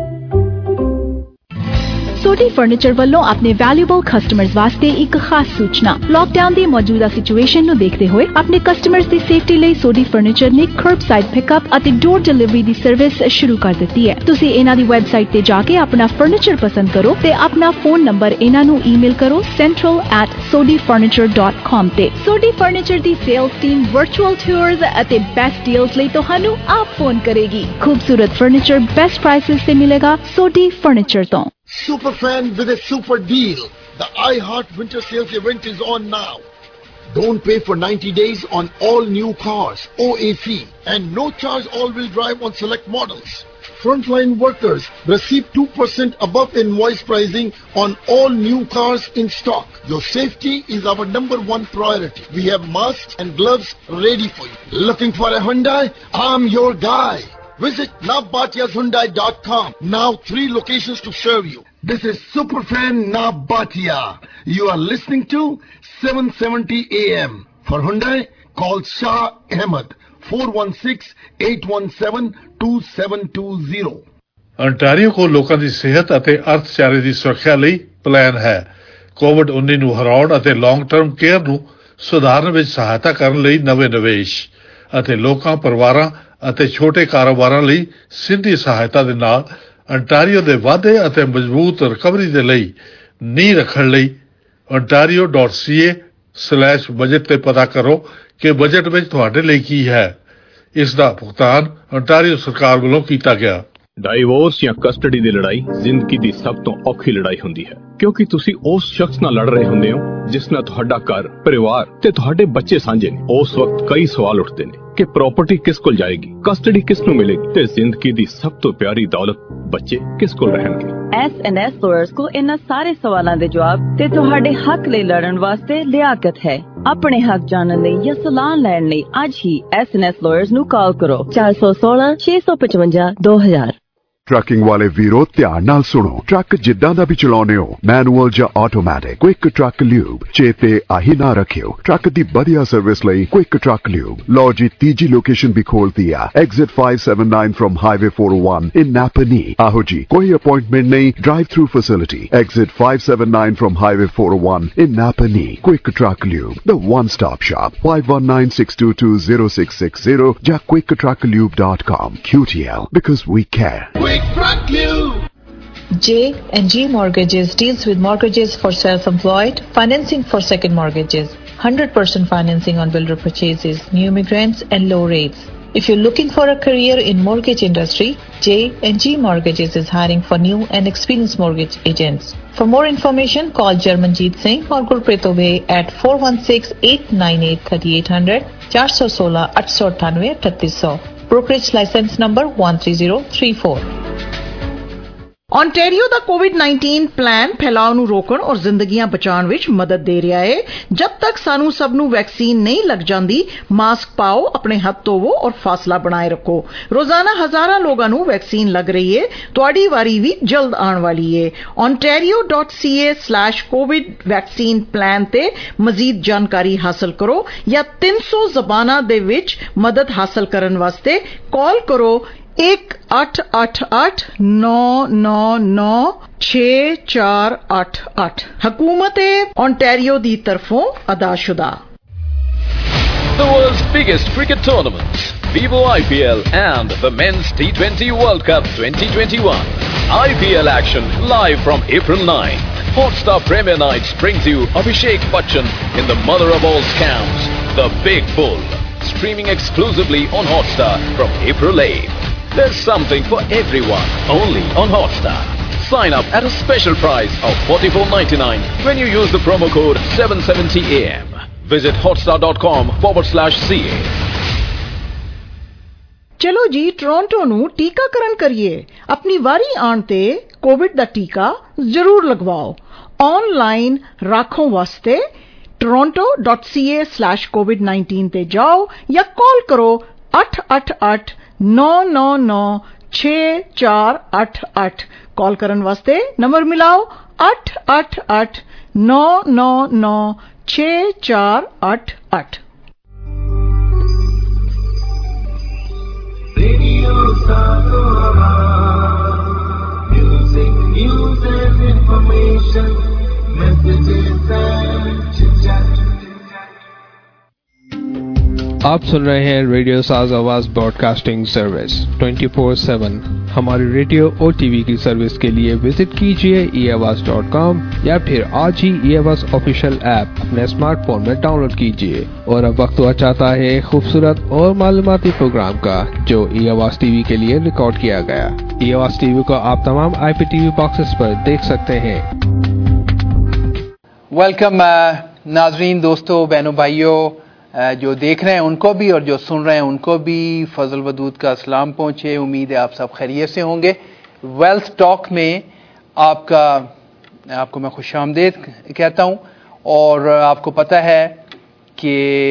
सोडी फर्नीचर ਵੱਲੋਂ ਆਪਣੇ ਵੈਲਿਊਬਲ ਕਸਟਮਰਸ ਵਾਸਤੇ ਇੱਕ ਖਾਸ ਸੂਚਨਾ। ਲਾਕਡਾਊਨ ਦੀ ਮੌਜੂਦਾ ਸਿਚੁਏਸ਼ਨ ਨੂੰ ਦੇਖਦੇ ਹੋਏ ਆਪਣੇ ਕਸਟਮਰਸ ਦੀ ਸੇਫਟੀ ਲਈ ਸੋਡੀ ਫਰਨੀਚਰ ਨੇ ਕਰਬਸਾਈਡ ਪਿਕਅਪ ਅਤੇ ਡੋਰ ਡਿਲੀਵਰੀ ਦੀ ਸਰਵਿਸ ਸ਼ੁਰੂ ਕਰ ਦਿੱਤੀ ਹੈ। ਤੁਸੀਂ ਇਹਨਾਂ ਦੀ ਵੈਬਸਾਈਟ ਤੇ ਜਾ ਕੇ ਆਪਣਾ ਫਰਨੀਚਰ ਪਸੰਦ ਕਰੋ ਤੇ ਆਪਣਾ ਫੋਨ ਨੰਬਰ ਇਹਨਾਂ ਨੂੰ ਈਮੇਲ ਕਰੋ central@sodifurniture.com ਤੇ। ਸੋਡੀ ਫਰਨੀਚਰ ਦੀ ਸੇਲਸ ਟੀਮ ਵਰਚੁਅਲ ਟੂਰਸ ਅਤੇ ਬੈਸਟ ਡੀਲਸ ਲਈ ਤੁਹਾਨੂੰ ਆਪ ਫੋਨ ਕਰੇਗੀ। ਖੂਬਸੂਰਤ ਫਰਨੀਚਰ ਬੈਸਟ ਪ੍ਰਾਈਸਿਸ ਤੇ ਮਿਲੇਗਾ ਸੋਡੀ ਫਰਨੀਚਰ ਤੋਂ। Superfan with a super deal. The iHeart Winter Sales event is on now. Don't pay for 90 days on all new cars, OA fee, and no charge all-wheel drive on select models. Frontline workers receive 2% above invoice pricing on all new cars in stock. Your safety is our #1 priority. We have masks and gloves ready for you. Looking for a Hyundai? I'm your guy. Visit navbatiahyundai.com. Now 3 locations to serve you. This is Superfan Navbatia. You are listening to 770 AM. For Hyundai, call Shah Ahmed 416-817-2720. Ontario ਕੋ ਲੋਕਾਂ ਦੀ ਸਿਹਤ ਅਤੇ ਅਰਥਚਾਰੇ ਦੀ ਸੁਰੱਖਿਆ ਲਈ plan ਹੈ। ਕੋਵਿਡ-19 ਨੂੰ ਹਰਾਉਣ ਅਤੇ ਲੌਂਗ ਟਰਮ ਕੇਅਰ ਨੂੰ ਸੁਧਾਰਨ ਵਿੱਚ ਸਹਾਇਤਾ ਕਰਨ ਲਈ ਨਵੇਂ ਨਿਵੇਸ਼ ਅਤੇ ਲੋਕਾਂ, ਪਰਿਵਾਰਾਂ ਅਤੇ ਛੋਟੇ ਕਾਰੋਬਾਰਾਂ ਲਈ ਸਿੱਧੀ ਸਹਾਇਤਾ ਦੇ ਨਾਲ ਅੰਟਾਰੀਓ ਦੇ ਵਾਧੇ ਅਤੇ ਮਜ਼ਬੂਤ ਰਿਕਵਰੀ ਦੇ ਲਈ ਨੀਂਹ ਰੱਖਣ ਲਈ ontario.ca/budget ਤੇ ਪਤਾ ਕਰੋ ਕਿ ਬਜਟ ਵਿੱਚ ਤੁਹਾਡੇ ਲਈ ਕੀ ਹੈ। ਇਸ ਦਾ ਭੁਗਤਾਨ ਅੰਟਾਰੀਓ ਸਰਕਾਰ ਵੱਲੋਂ ਕੀਤਾ ਗਿਆ। ਡਾਈਵੋਰਸ ਜਾਂ ਕਸਟਡੀ ਦੀ ਲੜਾਈ ਜ਼ਿੰਦਗੀ ਦੀ ਸਭ ਤੋਂ ਔਖੀ ਲੜਾਈ ਹੁੰਦੀ ਹੈ, ਕਿਉਂਕਿ ਤੁਸੀਂ ਉਸ ਸ਼ਖਸ ਨਾਲ ਲੜ ਰਹੇ ਹੁੰਦੇ ਹੋ ਜਿਸ ਨਾਲ ਤੁਹਾਡਾ ਘਰ, ਪਰਿਵਾਰ ਤੇ ਤੁਹਾਡੇ ਬੱਚੇ ਸਾਂਝੇ ਨੇ। ਉਸ ਵਕਤ ਕਈ ਸਵਾਲ ਉੱਠਦੇ ਨੇ ਕਿ ਪ੍ਰਾਪਰਟੀ ਕਿਸ ਕੋਲ ਜਾਏਗੀ, ਕਸਟਡੀ ਕਿਸ ਨੂੰ ਮਿਲੇਗੀ ਤੇ ਜ਼ਿੰਦਗੀ ਦੀ ਸਭ ਤੋਂ ਪਿਆਰੀ ਦੌਲਤ ਬੱਚੇ ਕਿਸ ਕੋਲ ਰਹਿਣਗੇ। SNS ਲਾਇਰਸ ਕੋਲ ਇਹਨਾਂ ਸਾਰੇ ਸਵਾਲਾਂ ਦੇ ਜਵਾਬ ਤੇ ਤੁਹਾਡੇ ਹੱਕ ਲਈ ਲੜਨ ਵਾਸਤੇ ਲਿਆਕਤ ਹੈ। ਆਪਣੇ ਹੱਕ ਜਾਣਨ ਲਈ ਜਾਂ ਸਲਾਹ ਲੈਣ ਲਈ ਅੱਜ ਹੀ SNS ਲਾਇਰਸ ਨੂੰ ਕਾਲ ਕਰੋ 416-655-2000। ਟਰੱਕਿੰਗ ਵਾਲੇ ਵੀਰੋ ਧਿਆਨ ਨਾਲ ਸੁਣੋ। ਟਰੱਕ ਜਿੱਦਾਂ ਦਾ ਵੀ ਚਲਾਉਣੇ ਹੋ, ਮੈਨੂਅਲ ਜਾਂ ਆਟੋਮੈਟਿਕ, ਕੁਇਕ ਟਰੱਕ ਲਿਊਬ ਚੇਤੇ ਆਹੀ ਨਾ ਰੱਖਿਓ। ਟਰੱਕ ਦੀ ਵਧੀਆ ਸਰਵਿਸ ਲਈ ਕੁਇਕ ਟਰੱਕ ਲਿਊਬ। ਲਓ ਜੀ ਤੀਜੀ ਲੋਕੇਸ਼ਨ ਵੀ ਖੋਲਤੀ ਆ, exit 579 from highway 401 in Napanee. ਆਹੋ ਜੀ, ਕੋਈ ਅਪਾਇੰਟਮੈਂਟ ਨਹੀਂ, drive through facility. Exit 579 from highway 401 in Napanee. Quick truck lube, the one stop shop, 5196220660 ਜਾਂ quicktrucklube.com. QTL, because we care. J&G Mortgages deals with mortgages for self-employed, financing for second mortgages, 100% financing on builder purchases, new immigrants and low rates. If you're looking for a career in mortgage industry, J&G Mortgages is hiring for new and experienced mortgage agents. For more information, call Jarmanjeet Singh or Gurpreet Obey at 416-898-3800, 416-898-3800. Brokerage license number 13034. Ontario ਦਾ ਕੋਵਿਡ-19 plan ਫੈਲਾਅ ਨੂੰ ਰੋਕਣ ਔਰ ਜ਼ਿੰਦਗੀਆਂ ਬਚਾਉਣ ਵਿੱਚ ਮਦਦ ਦੇ ਰਿਹਾ ਹੈ। ਜਦ ਤੱਕ ਸਾਨੂੰ ਸਭ ਨੂੰ ਵੈਕਸੀਨ ਨਹੀਂ ਲੱਗ ਜਾਂਦੀ, ਮਾਸਕ ਪਾਓ, ਆਪਣੇ ਹੱਥ ਧੋਵੋ ਔਰ ਫਾਸਲਾ ਬਣਾਏ ਰੱਖੋ। ਰੋਜ਼ਾਨਾ ਹਜ਼ਾਰਾਂ ਲੋਕਾਂ ਨੂੰ ਵੈਕਸੀਨ ਲੱਗ ਰਹੀ ਹੈ। ਤੁਹਾਡੀ ਵਾਰੀ ਵੀ ਜਲਦ ਆਉਣ ਵਾਲੀ ਹੈ। ontario.ca/covid ਵੈਕਸੀਨ ਪਲਾਨ ਤੇ ਮਜ਼ੀਦ ਜਾਣਕਾਰੀ ਹਾਸਲ ਕਰੋ ਜਾਂ 300 ਜ਼ਬਾਨਾਂ ਦੇ ਵਿੱਚ ਮਦਦ ਹਾਸਲ ਕਰਨ ਵਾਸਤੇ ਕਾਲ ਕਰੋ 1-888-999-6488 हुकूमत ओंटारियो दी तरफों अदाशुदा। The world's biggest cricket tournaments, Vivo IPL and the Men's T20 World Cup 2021. IPL action live from April 9. Hotstar Premier Nights brings you Abhishek Bachchan in the mother of all scams, The Big Bull. Streaming exclusively on Hotstar from April 8. There's something for everyone, only on Hotstar. Sign up at a special price of $44.99 when you use the promo code 770AM. Visit hotstar.com/ca. ਚਲੋ ਜੀ, Toronto ਨੂੰ ਟੀਕਾਕਰਨ ਕਰੀਏ। ਆਪਣੀ ਵਾਰੀ ਆਉਣ ਤੇ Covid ਦਾ ਟੀਕਾ ਜ਼ਰੂਰ ਲਗਵਾਓ। ਆਨਲਾਈਨ ਰਾਖੋਂ ਵਾਸਤੇ toronto.ca/covid19 ਤੇ ਜਾਓ ਜਾਂ ਕਾਲ ਕਰੋ 888-999-6488। ਕਾਲ ਕਰਨ ਵਾਸਤੇ ਨੰਬਰ ਮਿਲਾਓ 888-999-6488। Radio Sago Music, news and information, messages and chit-chat. आप सुन रहे हैं रेडियो साज आवाज ब्रॉडकास्टिंग सर्विस 24/7। हमारी रेडियो और टीवी की सर्विस के लिए विजिट कीजिए eavas.com या फिर आज ही eavas ऑफिशियल ऐप अपने स्मार्टफोन में डाउनलोड कीजिए। और अब वक्त हुआ चाहता है खूबसूरत और मालूमाती प्रोग्राम का जो eavas टीवी के लिए रिकॉर्ड किया गया। eavas टीवी को आप तमाम IPTV बॉक्सेस पर देख सकते हैं। वेलकम नाजरीन, दोस्तों, बहनों, भाइयों, जो देख रहे हैं उनको भी और जो सुन रहे हैं उनको भी फजल वदूद का सलाम पहुँचे। उम्मीद है आप सब खैरियत से होंगे। वेल्थ टॉक में आपको मैं खुशामदीद कहता हूँ। और आपको पता है कि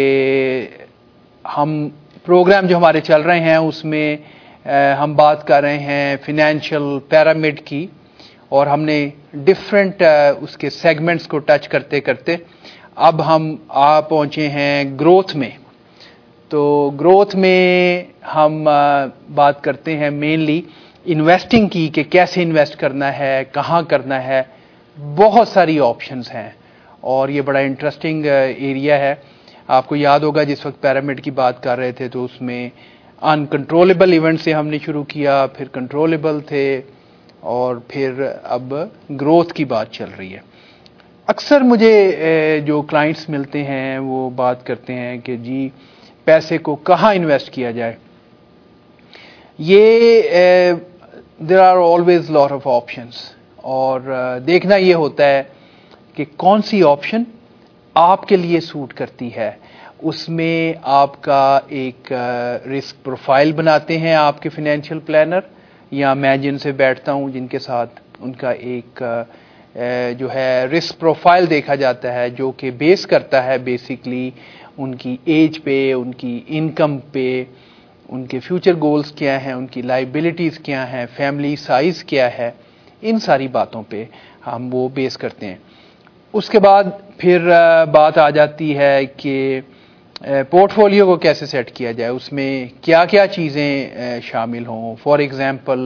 हम प्रोग्राम जो हमारे चल रहे हैं उसमें हम बात कर रहे हैं फिनेंशियल पिरामिड की, और हमने डिफरेंट उसके सेगमेंट्स को टच करते करते अब हम पहुंचे हैं ग्रोथ में। तो ग्रोथ में हम बात करते हैं मेनली इन्वेस्टिंग की, कि कैसे इन्वेस्ट करना है, कहाँ करना है। बहुत सारी ऑप्शंस हैं और ये बड़ा इंटरेस्टिंग एरिया है। आपको याद होगा जिस वक्त पिरामिड की बात कर रहे थे तो उसमें अनकंट्रोलेबल इवेंट से हमने शुरू किया, फिर कंट्रोलेबल थे और फिर अब ग्रोथ की बात चल रही है। अक्सर मुझे जो क्लाइंट्स मिलते हैं वो बात करते हैं कि जी पैसे को कहाँ इन्वेस्ट किया जाए। ये there are always lot of options, और देखना ये होता है कि कौन सी ऑप्शन आपके लिए सूट करती है। उसमें आपका एक रिस्क प्रोफाइल बनाते हैं आपके फाइनेंशियल प्लानर, या मैं जिनसे बैठता हूँ जिनके साथ उनका एक जो है रिस्क प्रोफाइल देखा जाता है, जो कि बेस करता है बेसिकली उनकी एज पे, उनकी इनकम पे, उनके फ्यूचर गोल्स क्या हैं, उनकी लाइबिलिटीज़ क्या हैं, फैमिली साइज़ क्या है, इन सारी बातों पे हम वो बेस करते हैं। उसके बाद फिर बात आ जाती है कि पोर्टफोलियो को कैसे सेट किया जाए, उसमें क्या क्या चीज़ें शामिल हों। फॉर एग्ज़ाम्पल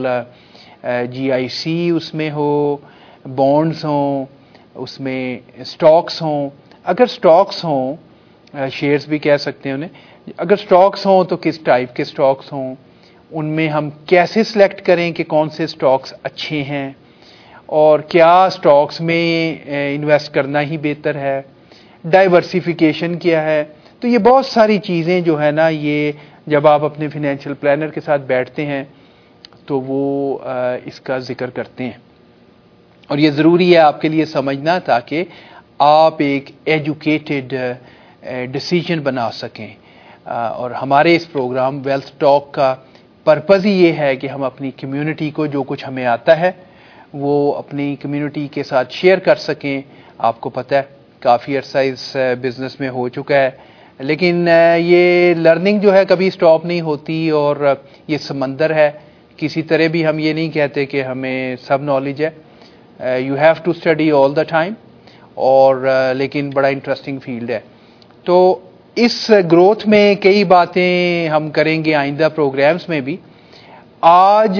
GIC उसमें हो, बॉन्ड्स हों, उसमें स्टॉक्स हों। अगर स्टॉक्स हों, शेयर्स भी कह सकते हैं उन्हें, अगर स्टॉक्स हों तो किस टाइप के स्टॉक्स हों, उनमें हम कैसे सिलेक्ट करें कि कौन से स्टॉक्स अच्छे हैं, और क्या स्टॉक्स में इन्वेस्ट करना ही बेहतर है, डाइवर्सिफिकेशन क्या है। तो ये बहुत सारी चीज़ें जो है ना, ये जब आप अपने फाइनेंशियल प्लानर के साथ बैठते हैं तो वो इसका जिक्र करते हैं। और ये ज़रूरी है आपके लिए समझना, ताकि आप एक एजुकेटेड डिसीजन बना सकें। और हमारे इस प्रोग्राम वेल्थ टॉक का पर्पज़ ही ये है कि हम अपनी कम्युनिटी को जो कुछ हमें आता है وہ اپنی کمیونٹی کے ساتھ شیئر کر سکیں. آپ کو پتہ ہے کافی عرصہ اس بزنس میں ہو چکا ہے, لیکن یہ لرننگ جو ہے کبھی سٹاپ نہیں ہوتی, اور یہ سمندر ہے. کسی طرح بھی ہم یہ نہیں کہتے کہ ہمیں سب نالج ہے. You have to study all the time, اور لیکن بڑا انٹرسٹنگ فیلڈ ہے. تو اس گروتھ میں کئی باتیں ہم کریں گے آئندہ پروگرامز میں بھی. آج